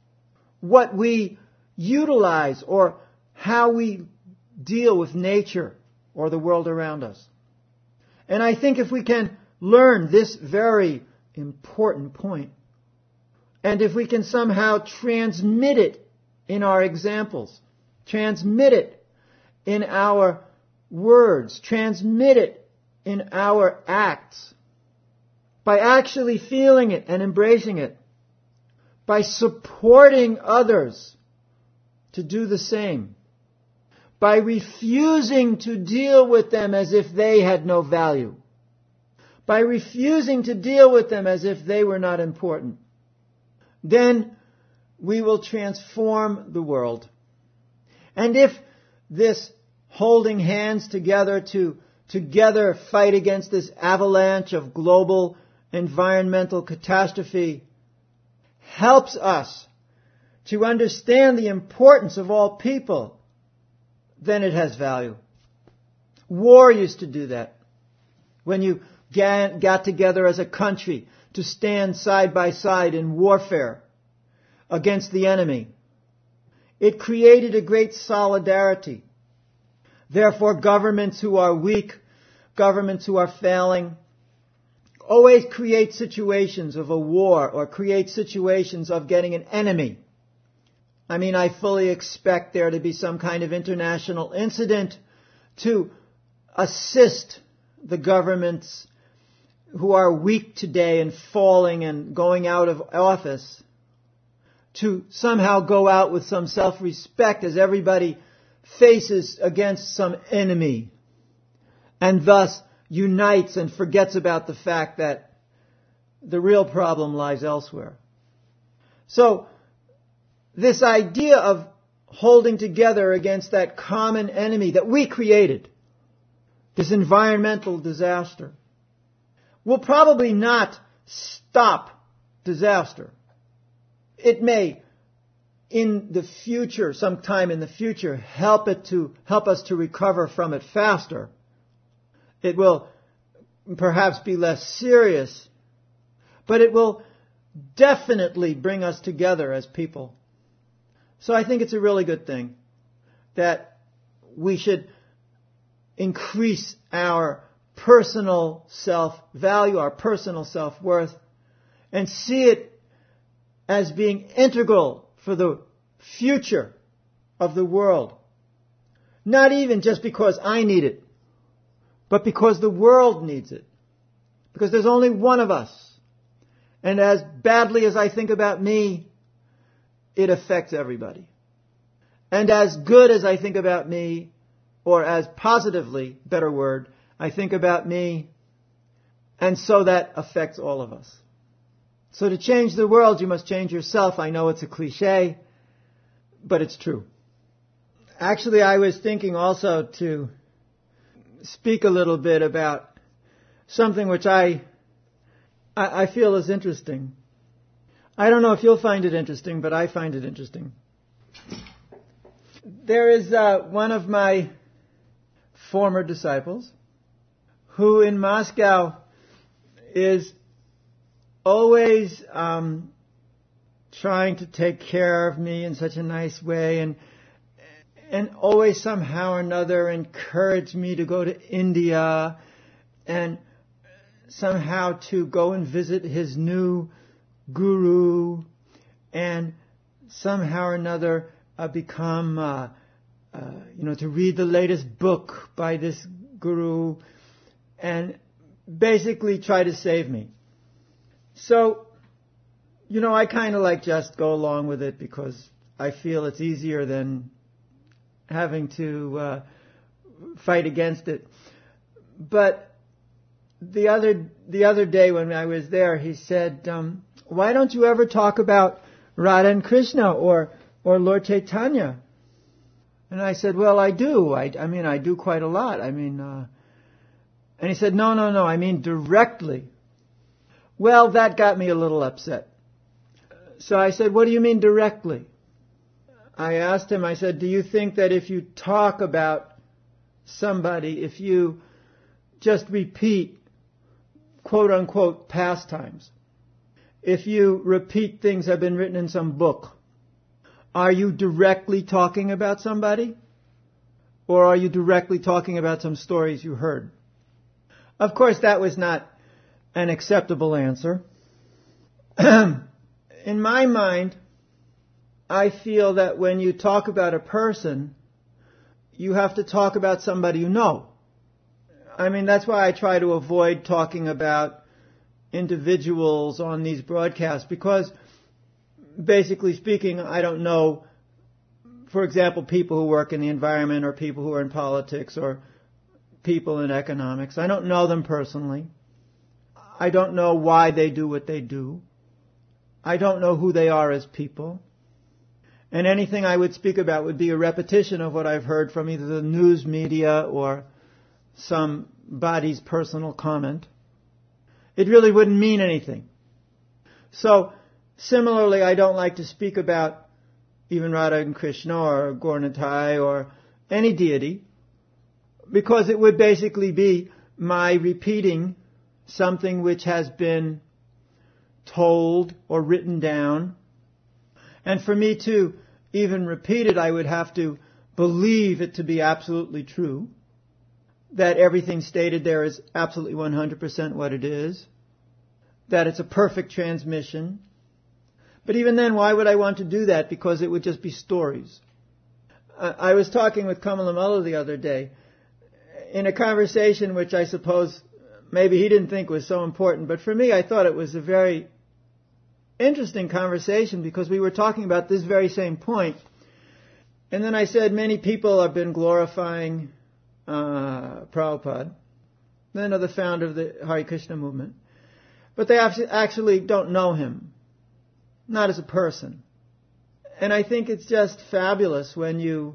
what we utilize, or how we deal with nature or the world around us. And I think if we can learn this very important point, and if we can somehow transmit it in our examples, transmit it in our words, transmit it in our acts, by actually feeling it and embracing it, by supporting others to do the same, by refusing to deal with them as if they had no value, by refusing to deal with them as if they were not important, then we will transform the world. And if this holding hands together to together fight against this avalanche of global environmental catastrophe helps us to understand the importance of all people, then it has value. War used to do that. When you got together as a country to stand side by side in warfare against the enemy, it created a great solidarity. Therefore, governments who are weak, governments who are failing, always create situations of a war or create situations of getting an enemy. I mean, I fully expect there to be some kind of international incident to assist the governments who are weak today and falling and going out of office to somehow go out with some self-respect as everybody faces against some enemy and thus unites and forgets about the fact that the real problem lies elsewhere. So, this idea of holding together against that common enemy that we created, this environmental disaster, will probably not stop disaster. It may, in the future, sometime in the future, help us to recover from it faster. It will perhaps be less serious, but it will definitely bring us together as people. So I think it's a really good thing that we should increase our personal self-value, our personal self-worth, and see it as being integral for the future of the world. Not even just because I need it, but because the world needs it. Because there's only one of us. And as badly as I think about me, it affects everybody. And as good as I think about me, or as positively, better word, I think about me, And so that affects all of us. So to change the world, you must change yourself. I know it's a cliche, but it's true. Actually, I was thinking also to speak a little bit about something which I feel is interesting. I don't know if you'll find it interesting, but I find it interesting. There is one of my former disciples who in Moscow is always trying to take care of me in such a nice way and always somehow or another encourage me to go to India and somehow to go and visit his new guru and somehow or another become, to read the latest book by this guru and basically try to save me. So, I kind of just go along with it because I feel it's easier than having to fight against it. But the other day when I was there, he said, why don't you ever talk about Radha and Krishna or Lord Chaitanya? And I said, well, I do. I do quite a lot. And he said, no, I mean directly. Well, that got me a little upset. So I said, what do you mean directly? I asked him, I said, do you think that if you talk about somebody, if you just repeat quote unquote pastimes, if you repeat things that have been written in some book, are you directly talking about somebody? Or are you directly talking about some stories you heard? Of course, that was not an acceptable answer. In my mind, I feel that when you talk about a person, you have to talk about somebody you know. That's why I try to avoid talking about individuals on these broadcasts, because basically speaking, I don't know, for example, people who work in the environment or people who are in politics or people in economics. I don't know them personally. I don't know why they do what they do. I don't know who they are as people. And anything I would speak about would be a repetition of what I've heard from either the news media or somebody's personal comment. It really wouldn't mean anything. So, similarly, I don't like to speak about even Radha and Krishna or Gaur Nitai or any deity, because it would basically be my repeating something which has been told or written down. And for me to even repeat it, I would have to believe it to be absolutely true, that everything stated there is absolutely 100% what it is, that it's a perfect transmission. But even then, why would I want to do that? Because it would just be stories. I was talking with Kamala Mullah the other day in a conversation which I suppose maybe he didn't think was so important, but for me I thought it was a very interesting conversation because we were talking about this very same point. And then I said many people have been glorifying Prabhupada, the founder of the Hare Krishna movement, but they actually don't know him, not as a person. And I think it's just fabulous when you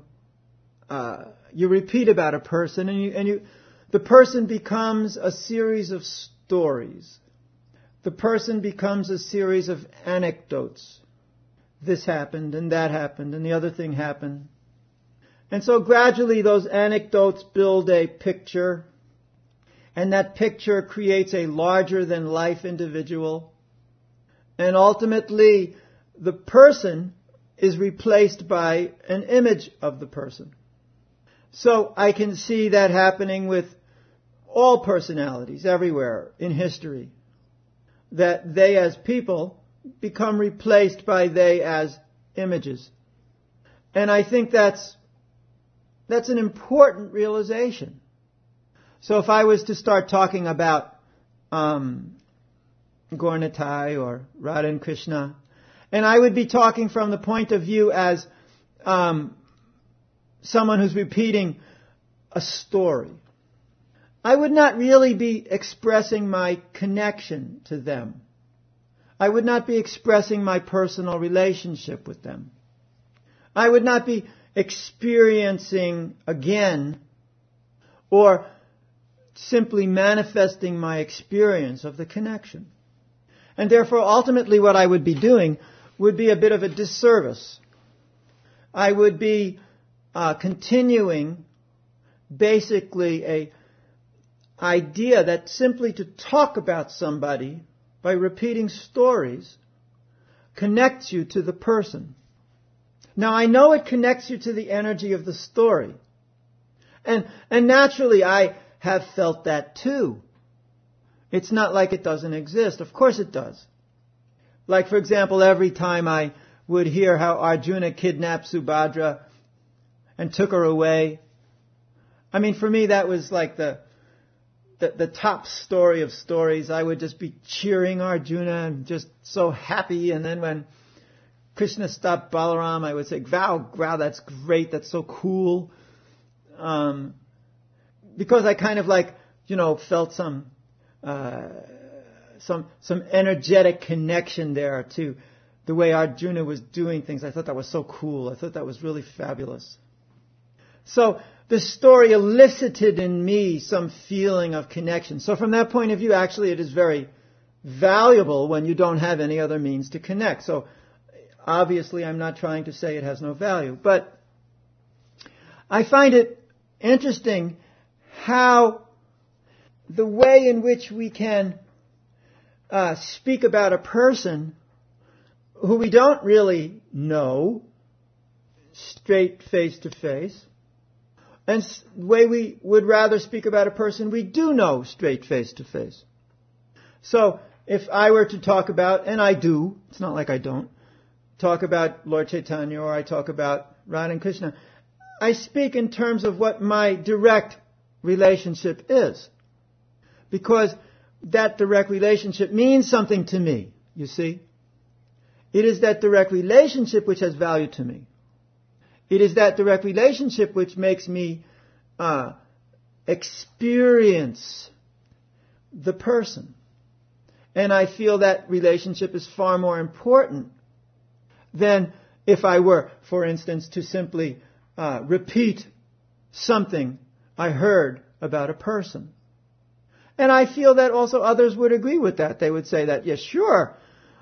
repeat about a person and the person becomes a series of stories. The person becomes a series of anecdotes. This happened and that happened and the other thing happened. And so gradually those anecdotes build a picture, and that picture creates a larger than life individual. And ultimately the person is replaced by an image of the person. So I can see that happening with all personalities everywhere in history, that they as people become replaced by they as images. And I think that's an important realization. So if I was to start talking about Gaur Nitai or Radha and Krishna, and I would be talking from the point of view as someone who's repeating a story. I would not really be expressing my connection to them. I would not be expressing my personal relationship with them. I would not be experiencing again or simply manifesting my experience of the connection. And therefore, ultimately what I would be doing would be a bit of a disservice. I would be continuing basically a idea that simply to talk about somebody by repeating stories connects you to the person. Now I know it connects you to the energy of the story. And naturally I have felt that too. It's not like it doesn't exist. Of course it does. Like for example, every time I would hear how Arjuna kidnapped Subhadra and took her away, I mean for me that was like the top story of stories. I would just be cheering Arjuna and just so happy. And then when Krishna stopped Balaram, I would say, wow, that's great, that's so cool. Because I kind of like, felt some energetic connection there to the way Arjuna was doing things. I thought that was so cool. I thought that was really fabulous. So the story elicited in me some feeling of connection. So from that point of view, actually it is very valuable when you don't have any other means to connect. So obviously I'm not trying to say it has no value, but I find it interesting how the way in which we can speak about a person who we don't really know straight face to face, and the way we would rather speak about a person we do know straight face to face. So if I were to talk about, and I do, it's not like I don't, talk about Lord Chaitanya or I talk about Radha and Krishna, I speak in terms of what my direct relationship is. Because that direct relationship means something to me, you see. It is that direct relationship which has value to me. It is that direct relationship which makes me experience the person. And I feel that relationship is far more important than if I were, for instance, to simply repeat something I heard about a person. And I feel that also others would agree with that. They would say that, yes, sure.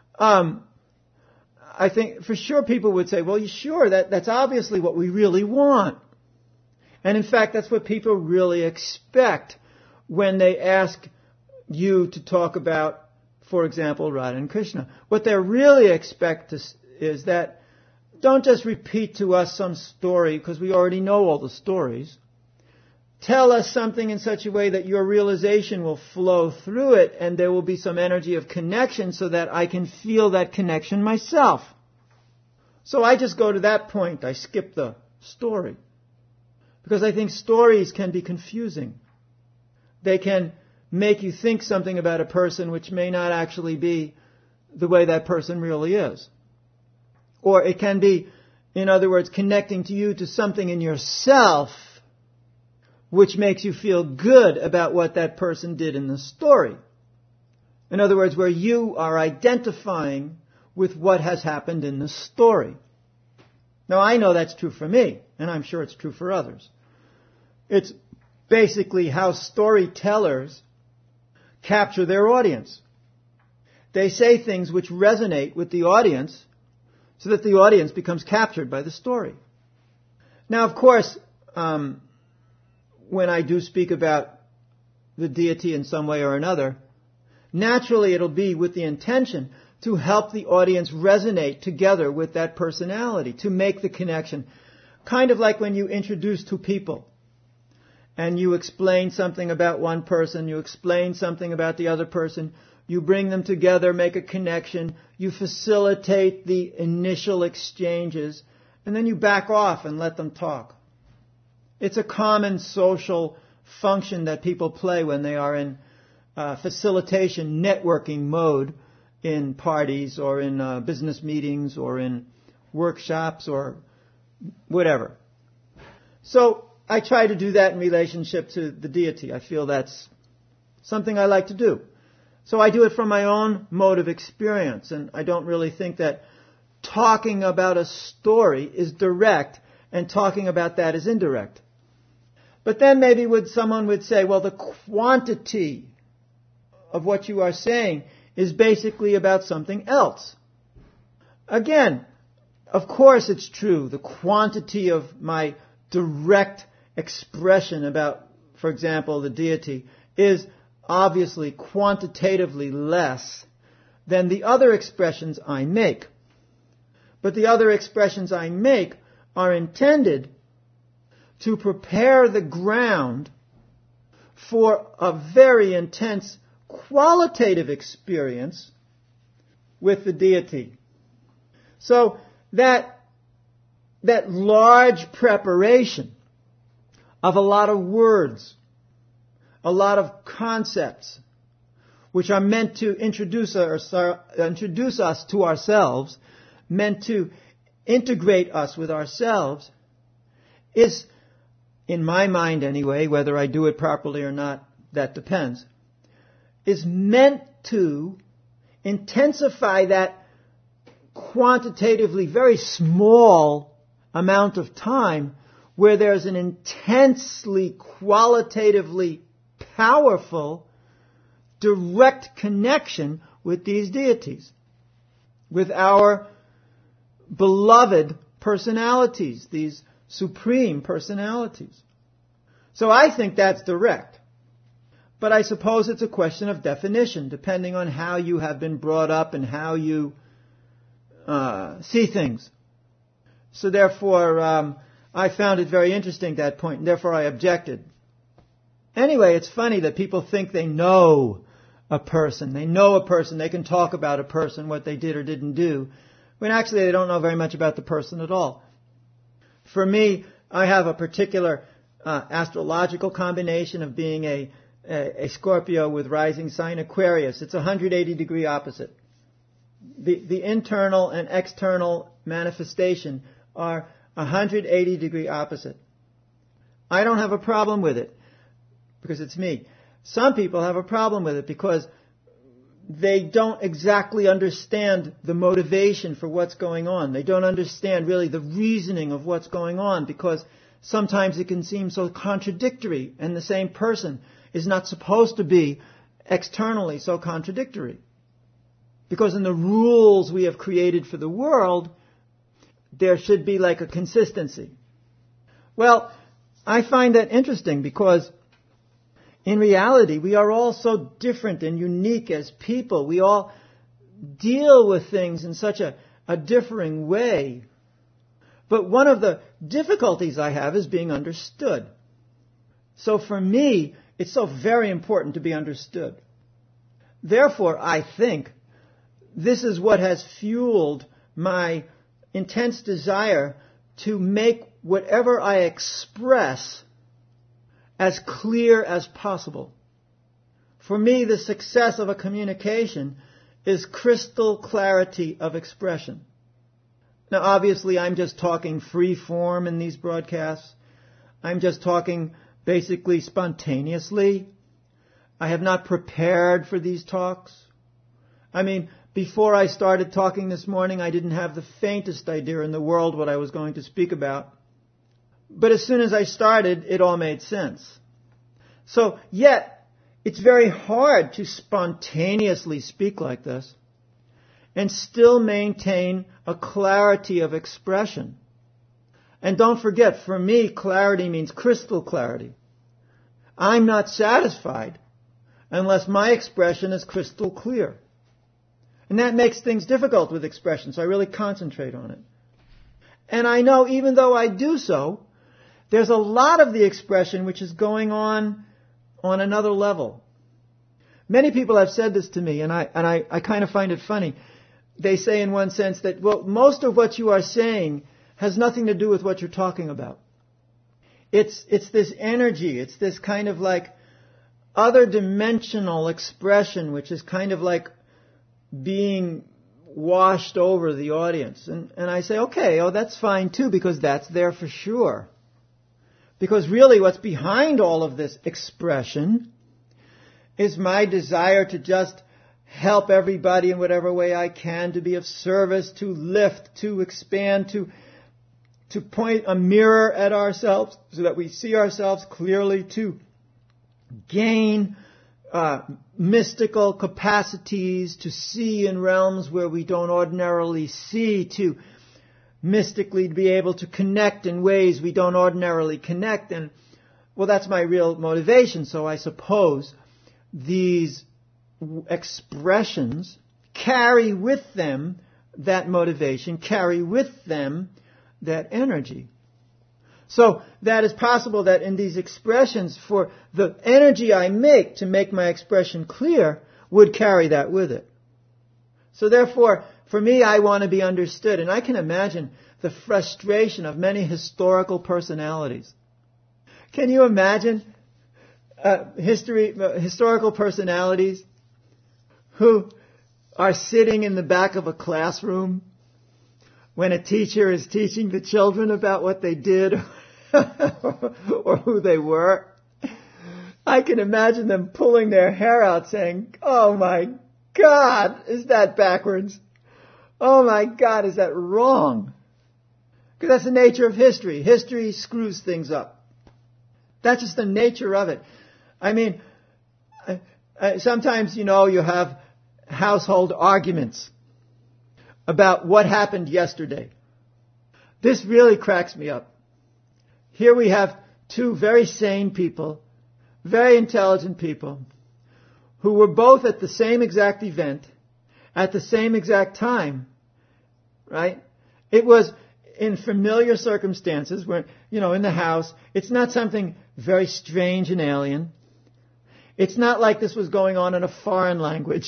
I think for sure people would say, well, sure, that's obviously what we really want. And in fact, that's what people really expect when they ask you to talk about, for example, Radha and Krishna. What they really expect is that don't just repeat to us some story because we already know all the stories. Tell us something in such a way that your realization will flow through it and there will be some energy of connection so that I can feel that connection myself. So I just go to that point. I skip the story. Because I think stories can be confusing. They can make you think something about a person which may not actually be the way that person really is. Or it can be, in other words, connecting to you to something in yourself which makes you feel good about what that person did in the story. In other words, where you are identifying with what has happened in the story. Now, I know that's true for me, and I'm sure it's true for others. It's basically how storytellers capture their audience. They say things which resonate with the audience so that the audience becomes captured by the story. Now, of course, when I do speak about the deity in some way or another, naturally it'll be with the intention to help the audience resonate together with that personality, to make the connection. Kind of like when you introduce two people and you explain something about one person, you explain something about the other person, you bring them together, make a connection, you facilitate the initial exchanges, and then you back off and let them talk. It's a common social function that people play when they are in facilitation, networking mode in parties or in business meetings or in workshops or whatever. So I try to do that in relationship to the deity. I feel that's something I like to do. So I do it from my own mode of experience, and I don't really think that talking about a story is direct and talking about that is indirect. But then maybe someone would say, well, the quantity of what you are saying is basically about something else. Again, of course it's true. The quantity of my direct expression about, for example, the deity is obviously quantitatively less than the other expressions I make. But the other expressions I make are intended to prepare the ground for a very intense qualitative experience with the deity. So that large preparation of a lot of words, a lot of concepts, which are meant to introduce us to ourselves, meant to integrate us with ourselves, is, in my mind anyway, whether I do it properly or not, that depends, is meant to intensify that quantitatively very small amount of time where there's an intensely qualitatively powerful direct connection with these deities, with our beloved personalities, these supreme personalities. So I think that's direct. But I suppose it's a question of definition, depending on how you have been brought up and how you see things. So therefore, I found it very interesting, that point, and therefore I objected. Anyway, it's funny that people think they know a person. They know a person. They can talk about a person, what they did or didn't do, when actually they don't know very much about the person at all. For me, I have a particular astrological combination of being a Scorpio with rising sign Aquarius. It's 180 degree opposite. The internal and external manifestation are 180 degree opposite. I don't have a problem with it because it's me. Some people have a problem with it because they don't exactly understand the motivation for what's going on. They don't understand really the reasoning of what's going on, because sometimes it can seem so contradictory, and the same person is not supposed to be externally so contradictory. Because in the rules we have created for the world, there should be like a consistency. Well, I find that interesting because in reality, we are all so different and unique as people. We all deal with things in such a differing way. But one of the difficulties I have is being understood. So for me, it's so very important to be understood. Therefore, I think this is what has fueled my intense desire to make whatever I express as clear as possible. For me, the success of a communication is crystal clarity of expression. Now, obviously, I'm just talking free form in these broadcasts. I'm just talking basically spontaneously. I have not prepared for these talks. I mean, before I started talking this morning, I didn't have the faintest idea in the world what I was going to speak about. But as soon as I started, it all made sense. So, yet, it's very hard to spontaneously speak like this and still maintain a clarity of expression. And don't forget, for me, clarity means crystal clarity. I'm not satisfied unless my expression is crystal clear. And that makes things difficult with expression, so I really concentrate on it. And I know even though I do so, there's a lot of the expression which is going on another level. Many people have said this to me, and I kind of find it funny. They say in one sense that, well, most of what you are saying has nothing to do with what you're talking about. It's this energy, it's this kind of like other dimensional expression which is kind of like being washed over the audience. And I say, okay, that's fine too, because that's there for sure. Because really what's behind all of this expression is my desire to just help everybody in whatever way I can, to be of service, to lift, to expand, to point a mirror at ourselves so that we see ourselves clearly, to gain mystical capacities, to see in realms where we don't ordinarily see, to mystically be able to connect in ways we don't ordinarily connect. And, well, that's my real motivation. So I suppose these expressions carry with them that motivation, carry with them that energy. So that is possible that in these expressions, for the energy I make to make my expression clear would carry that with it. So therefore, for me, I want to be understood. And I can imagine the frustration of many historical personalities. Can you imagine historical personalities who are sitting in the back of a classroom when a teacher is teaching the children about what they did or who they were? I can imagine them pulling their hair out saying, "Oh my God, is that backwards? Oh my God, is that wrong?" Because that's the nature of history. History screws things up. That's just the nature of it. I mean, sometimes, you have household arguments about what happened yesterday. This really cracks me up. Here we have two very sane people, very intelligent people, who were both at the same exact event, at the same exact time, right? It was in familiar circumstances, where, in the house. It's not something very strange and alien. It's not like this was going on in a foreign language.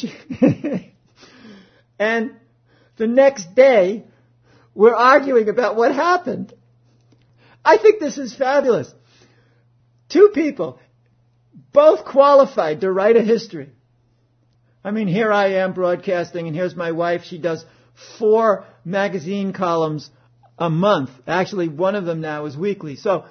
And the next day, we're arguing about what happened. I think this is fabulous. Two people, both qualified to write a history. I mean, here I am broadcasting, and here's my wife. She does 4 magazine columns a month. Actually, one of them now is weekly. So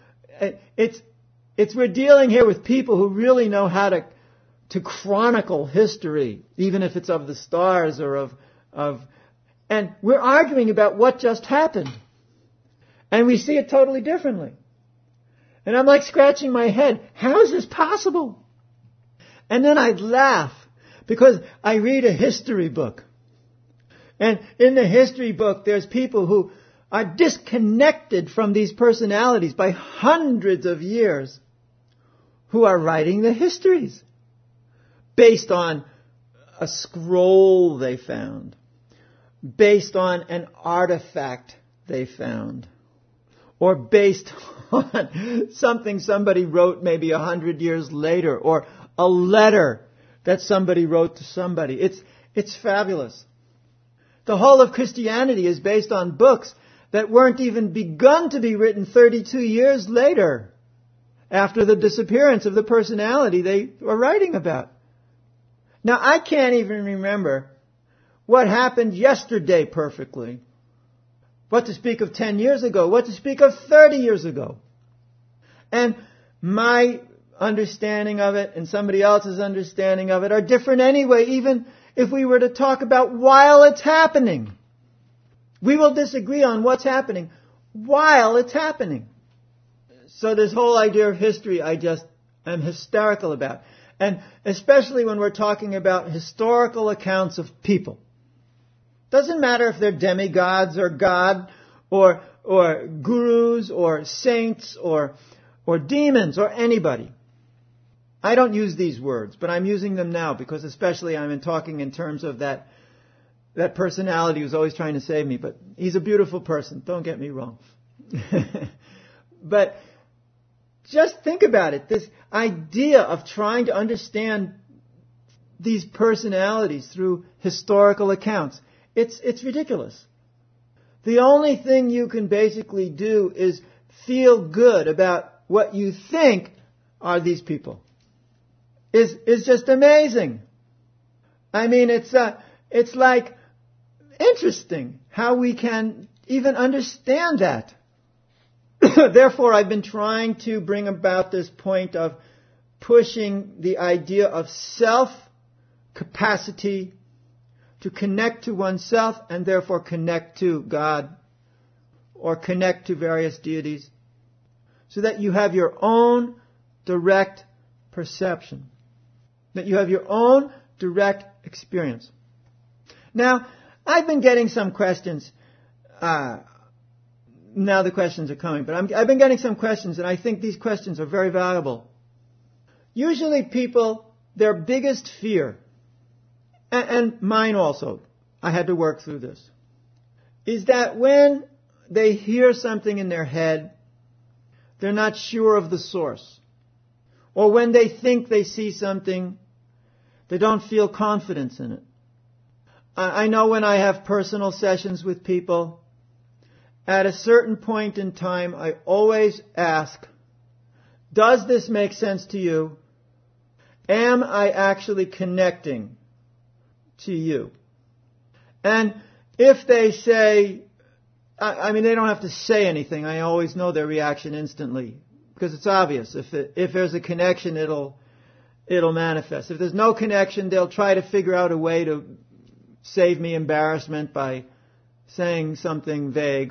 we're dealing here with people who really know how to chronicle history, even if it's of the stars or and we're arguing about what just happened. And we see it totally differently. And I'm like scratching my head. How is this possible? And then I'd laugh because I read a history book. And in the history book, there's people who are disconnected from these personalities by hundreds of years, who are writing the histories based on a scroll they found, based on an artifact they found, or based on something somebody wrote maybe 100 years later, or a letter that somebody wrote to somebody. It's fabulous. The whole of Christianity is based on books that weren't even begun to be written 32 years later, after the disappearance of the personality they were writing about. Now, I can't even remember what happened yesterday perfectly. What to speak of 10 years ago? What to speak of 30 years ago? And my understanding of it and somebody else's understanding of it are different anyway, even if we were to talk about while it's happening. We will disagree on what's happening while it's happening. So this whole idea of history, I just am hysterical about. And especially when we're talking about historical accounts of people. Doesn't matter if they're demigods or God or gurus or saints or demons or anybody. I don't use these words, but I'm using them now because especially I'm talking in terms of that personality who's always trying to save me. But he's a beautiful person, don't get me wrong. But just think about it. This idea of trying to understand these personalities through historical accounts. It's ridiculous. The only thing you can basically do is feel good about what you think are these people. Is just amazing. I mean, it's like interesting how we can even understand that. Therefore, I've been trying to bring about this point of pushing the idea of self-capacity to connect to oneself and therefore connect to God or connect to various deities, so that you have your own direct perception, that you have your own direct experience. Now, I've been getting some questions. Now the questions are coming, but I've been getting some questions, and I think these questions are very valuable. Usually people, their biggest fear, and mine also, I had to work through this, is that when they hear something in their head, they're not sure of the source. Or when they think they see something, they don't feel confidence in it. I know when I have personal sessions with people, at a certain point in time, I always ask, does this make sense to you? Am I actually connecting to you? And if they say, they don't have to say anything. I always know their reaction instantly, because it's obvious. If there's a connection, it'll manifest. If there's no connection, they'll try to figure out a way to save me embarrassment by saying something vague.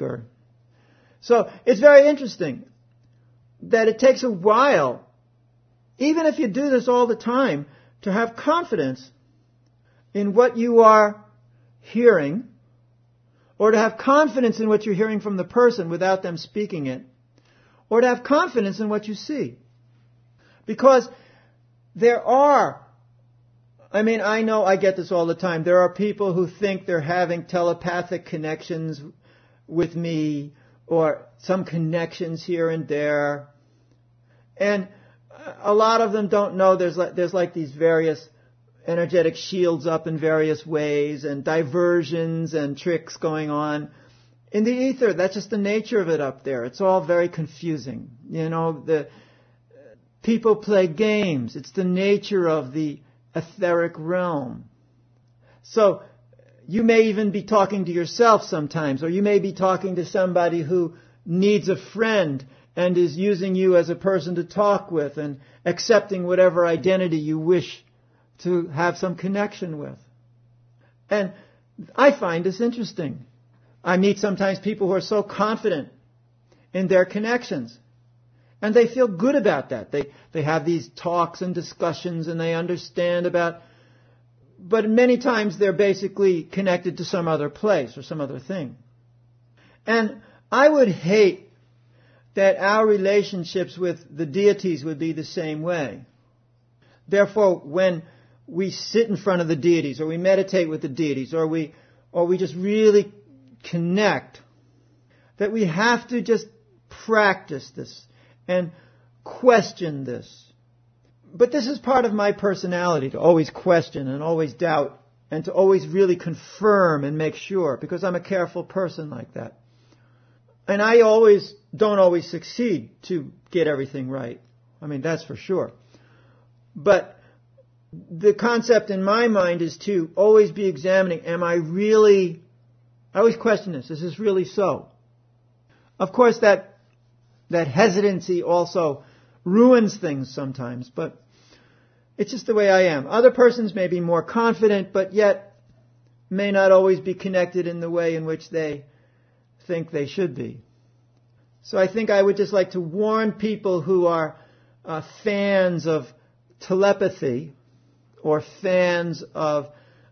So it's very interesting that it takes a while, even if you do this all the time, to have confidence in what you are hearing, or to have confidence in what you're hearing from the person without them speaking it, or to have confidence in what you see. Because there are, I know I get this all the time. There are people who think they're having telepathic connections with me, or some connections here and there. And a lot of them don't know there's like these various energetic shields up in various ways, and diversions and tricks going on. In the ether, that's just the nature of it up there. It's all very confusing. The people play games. It's the nature of the etheric realm. So you may even be talking to yourself sometimes, or you may be talking to somebody who needs a friend and is using you as a person to talk with and accepting whatever identity you wish to have some connection with. And I find this interesting. I meet sometimes people who are so confident in their connections, and they feel good about that. They have these talks and discussions, and they understand about, but many times they're basically connected to some other place or some other thing. And I would hate that our relationships with the deities would be the same way. Therefore, when we sit in front of the deities, or we meditate with the deities, or we just really connect, that we have to just practice this and question this. But this is part of my personality, to always question and always doubt, and to always really confirm and make sure, because I'm a careful person like that. And I don't always succeed to get everything right. That's for sure. But the concept in my mind is to always be examining, I always question this, is this really so? Of course, that hesitancy also ruins things sometimes, but it's just the way I am. Other persons may be more confident, but yet may not always be connected in the way in which they think they should be. So I think I would just like to warn people who are fans of telepathy, or fans of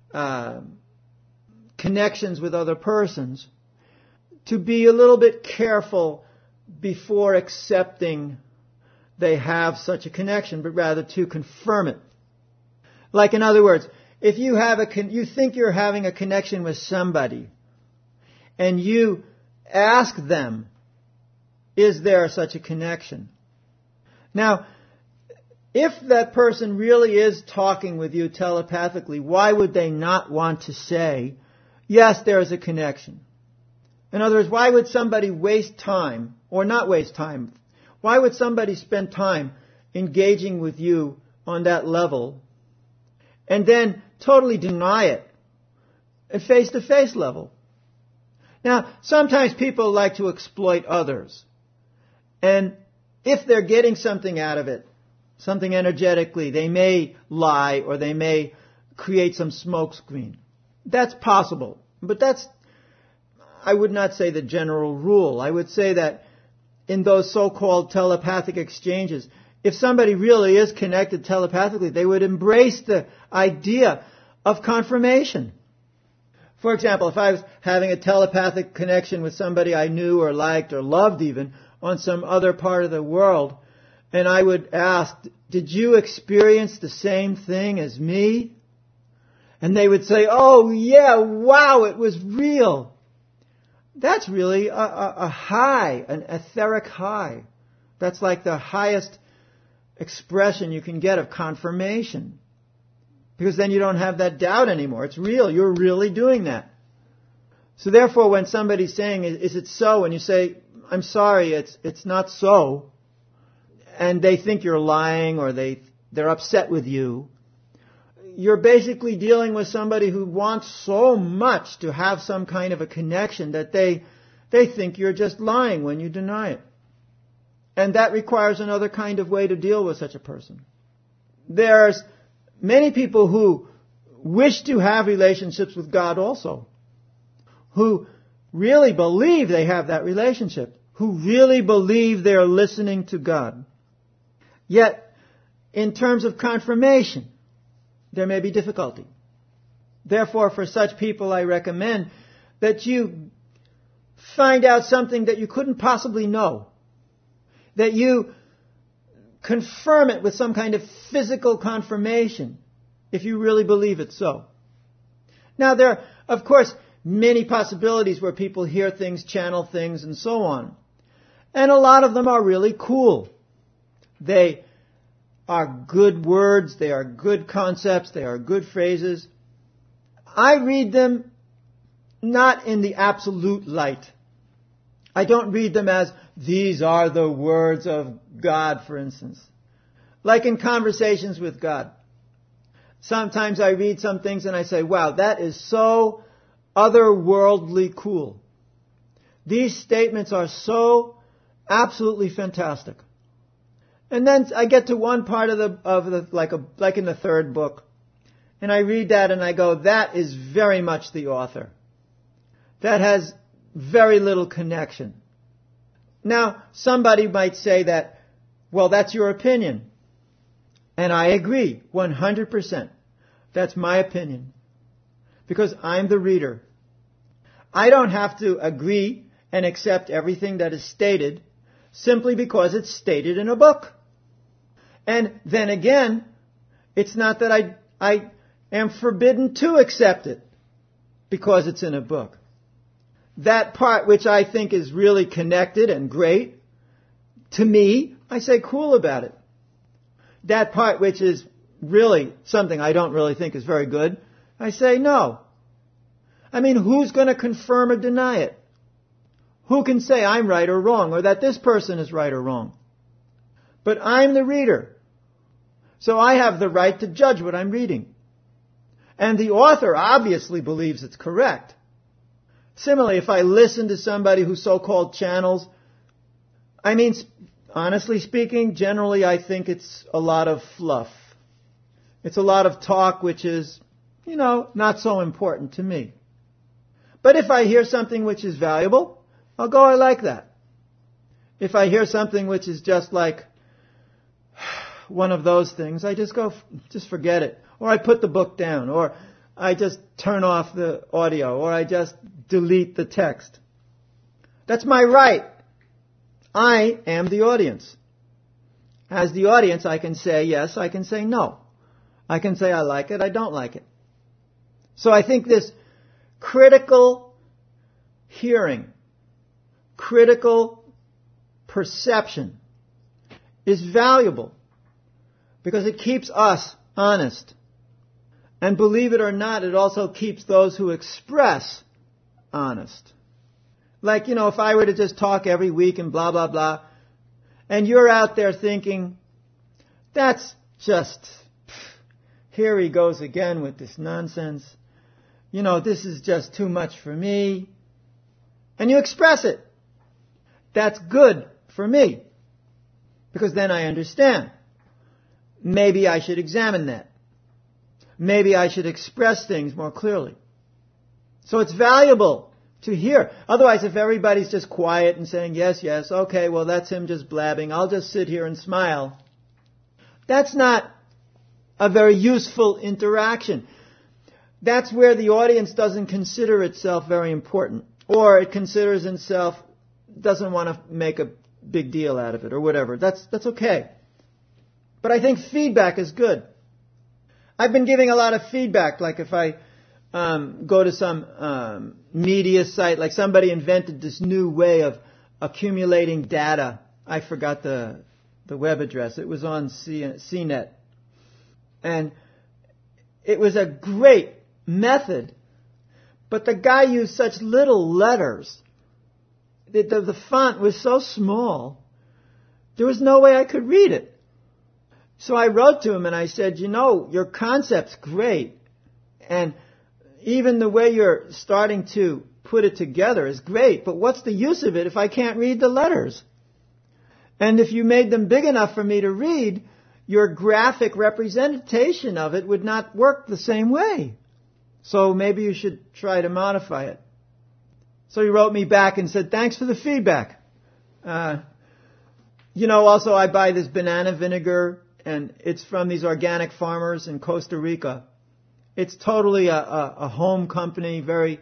connections with other persons, to be a little bit careful before accepting they have such a connection, but rather to confirm it. Like, in other words, if you you think you're having a connection with somebody, and you ask them, is there such a connection? Now, if that person really is talking with you telepathically, why would they not want to say, yes, there is a connection? In other words, why would somebody waste time, or not waste time? Why would somebody spend time engaging with you on that level and then totally deny it at face-to-face level? Now, sometimes people like to exploit others. And if they're getting something out of it, something energetically, they may lie or they may create some smoke screen. That's possible. But I would not say the general rule. I would say that in those so-called telepathic exchanges, if somebody really is connected telepathically, they would embrace the idea of confirmation. For example, if I was having a telepathic connection with somebody I knew or liked or loved even on some other part of the world, and I would ask, did you experience the same thing as me? And they would say, oh yeah, wow, it was real. That's really a high, an etheric high. That's like the highest expression you can get of confirmation. Because then you don't have that doubt anymore. It's real. You're really doing that. So therefore, when somebody's saying, is it so? And you say, I'm sorry, it's not so. And they think you're lying or they're upset with you. You're basically dealing with somebody who wants so much to have some kind of a connection that they think you're just lying when you deny it. And that requires another kind of way to deal with such a person. There's many people who wish to have relationships with God also, who really believe they have that relationship, who really believe they're listening to God. Yet, in terms of confirmation, there may be difficulty. Therefore, for such people, I recommend that you find out something that you couldn't possibly know. That you confirm it with some kind of physical confirmation, if you really believe it so. Now, there are, of course, many possibilities where people hear things, channel things, and so on. And a lot of them are really cool. They are good words, they are good concepts, they are good phrases. I read them not in the absolute light. I don't read them as, these are the words of God, for instance. Like in conversations with God. Sometimes I read some things and I say, wow, that is so otherworldly cool. These statements are so absolutely fantastic. And then I get to one part of the like in the third book, and I read that and I go, that is very much the author. That has very little connection. Now, somebody might say that, well, that's your opinion. And I agree, 100%. That's my opinion. Because I'm the reader. I don't have to agree and accept everything that is stated simply because it's stated in a book. And then again, it's not that I am forbidden to accept it because it's in a book. That part which I think is really connected and great, to me, I say cool about it. That part which is really something I don't really think is very good, I say no. I mean, who's going to confirm or deny it? Who can say I'm right or wrong, or that this person is right or wrong? But I'm the reader. So I have the right to judge what I'm reading. And the author obviously believes it's correct. Similarly, if I listen to somebody who so-called channels, I mean, honestly speaking, generally I think it's a lot of fluff. It's a lot of talk which is, not so important to me. But if I hear something which is valuable, I'll go, I like that. If I hear something which is just like one of those things, I just go, just forget it. Or I put the book down, or I just turn off the audio, or I just delete the text. That's my right. I am the audience. As the audience, I can say yes, I can say no. I can say I like it, I don't like it. So I think this critical hearing, critical perception is valuable because it keeps us honest. And believe it or not, it also keeps those who express honest. Like, if I were to just talk every week and blah, blah, blah, and you're out there thinking, that's just, here he goes again with this nonsense. This is just too much for me. And you express it. That's good for me. Because then I understand. Maybe I should examine that. Maybe I should express things more clearly. So it's valuable to hear. Otherwise, if everybody's just quiet and saying, yes, yes, okay, well, that's him just blabbing, I'll just sit here and smile. That's not a very useful interaction. That's where the audience doesn't consider itself very important. Or it considers itself, doesn't want to make a big deal out of it or whatever. That's okay. But I think feedback is good. I've been giving a lot of feedback, like if I go to some media site, like somebody invented this new way of accumulating data. I forgot the web address. It was on CNET. And it was a great method, but the guy used such little letters. The font was so small, there was no way I could read it. So I wrote to him and I said, your concept's great. And even the way you're starting to put it together is great, but what's the use of it if I can't read the letters? And if you made them big enough for me to read, your graphic representation of it would not work the same way. So maybe you should try to modify it. So he wrote me back and said, thanks for the feedback. Also I buy this banana vinegar, and it's from these organic farmers in Costa Rica. It's totally a home company, very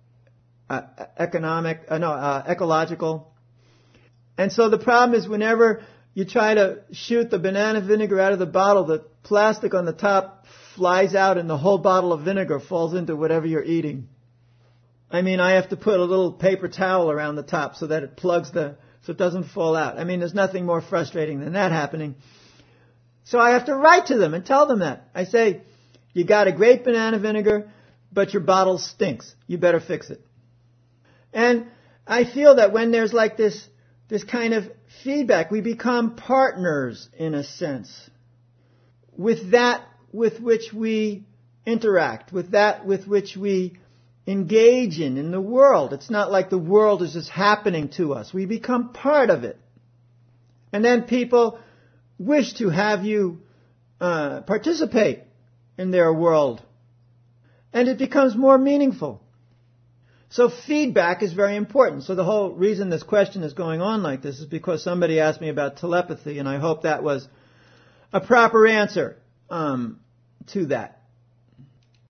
ecological. And so the problem is whenever you try to shoot the banana vinegar out of the bottle, the plastic on the top flies out and the whole bottle of vinegar falls into whatever you're eating. I have to put a little paper towel around the top so that it plugs so it doesn't fall out. There's nothing more frustrating than that happening. So I have to write to them and tell them that. I say, you got a great banana vinegar, but your bottle stinks. You better fix it. And I feel that when there's like this kind of feedback, we become partners in a sense with that with which we interact, with that with which we engage in the world. It's not like the world is just happening to us. We become part of it. And then people wish to have you participate in their world. And it becomes more meaningful. So feedback is very important. So the whole reason this question is going on like this is because somebody asked me about telepathy, and I hope that was a proper answer to that.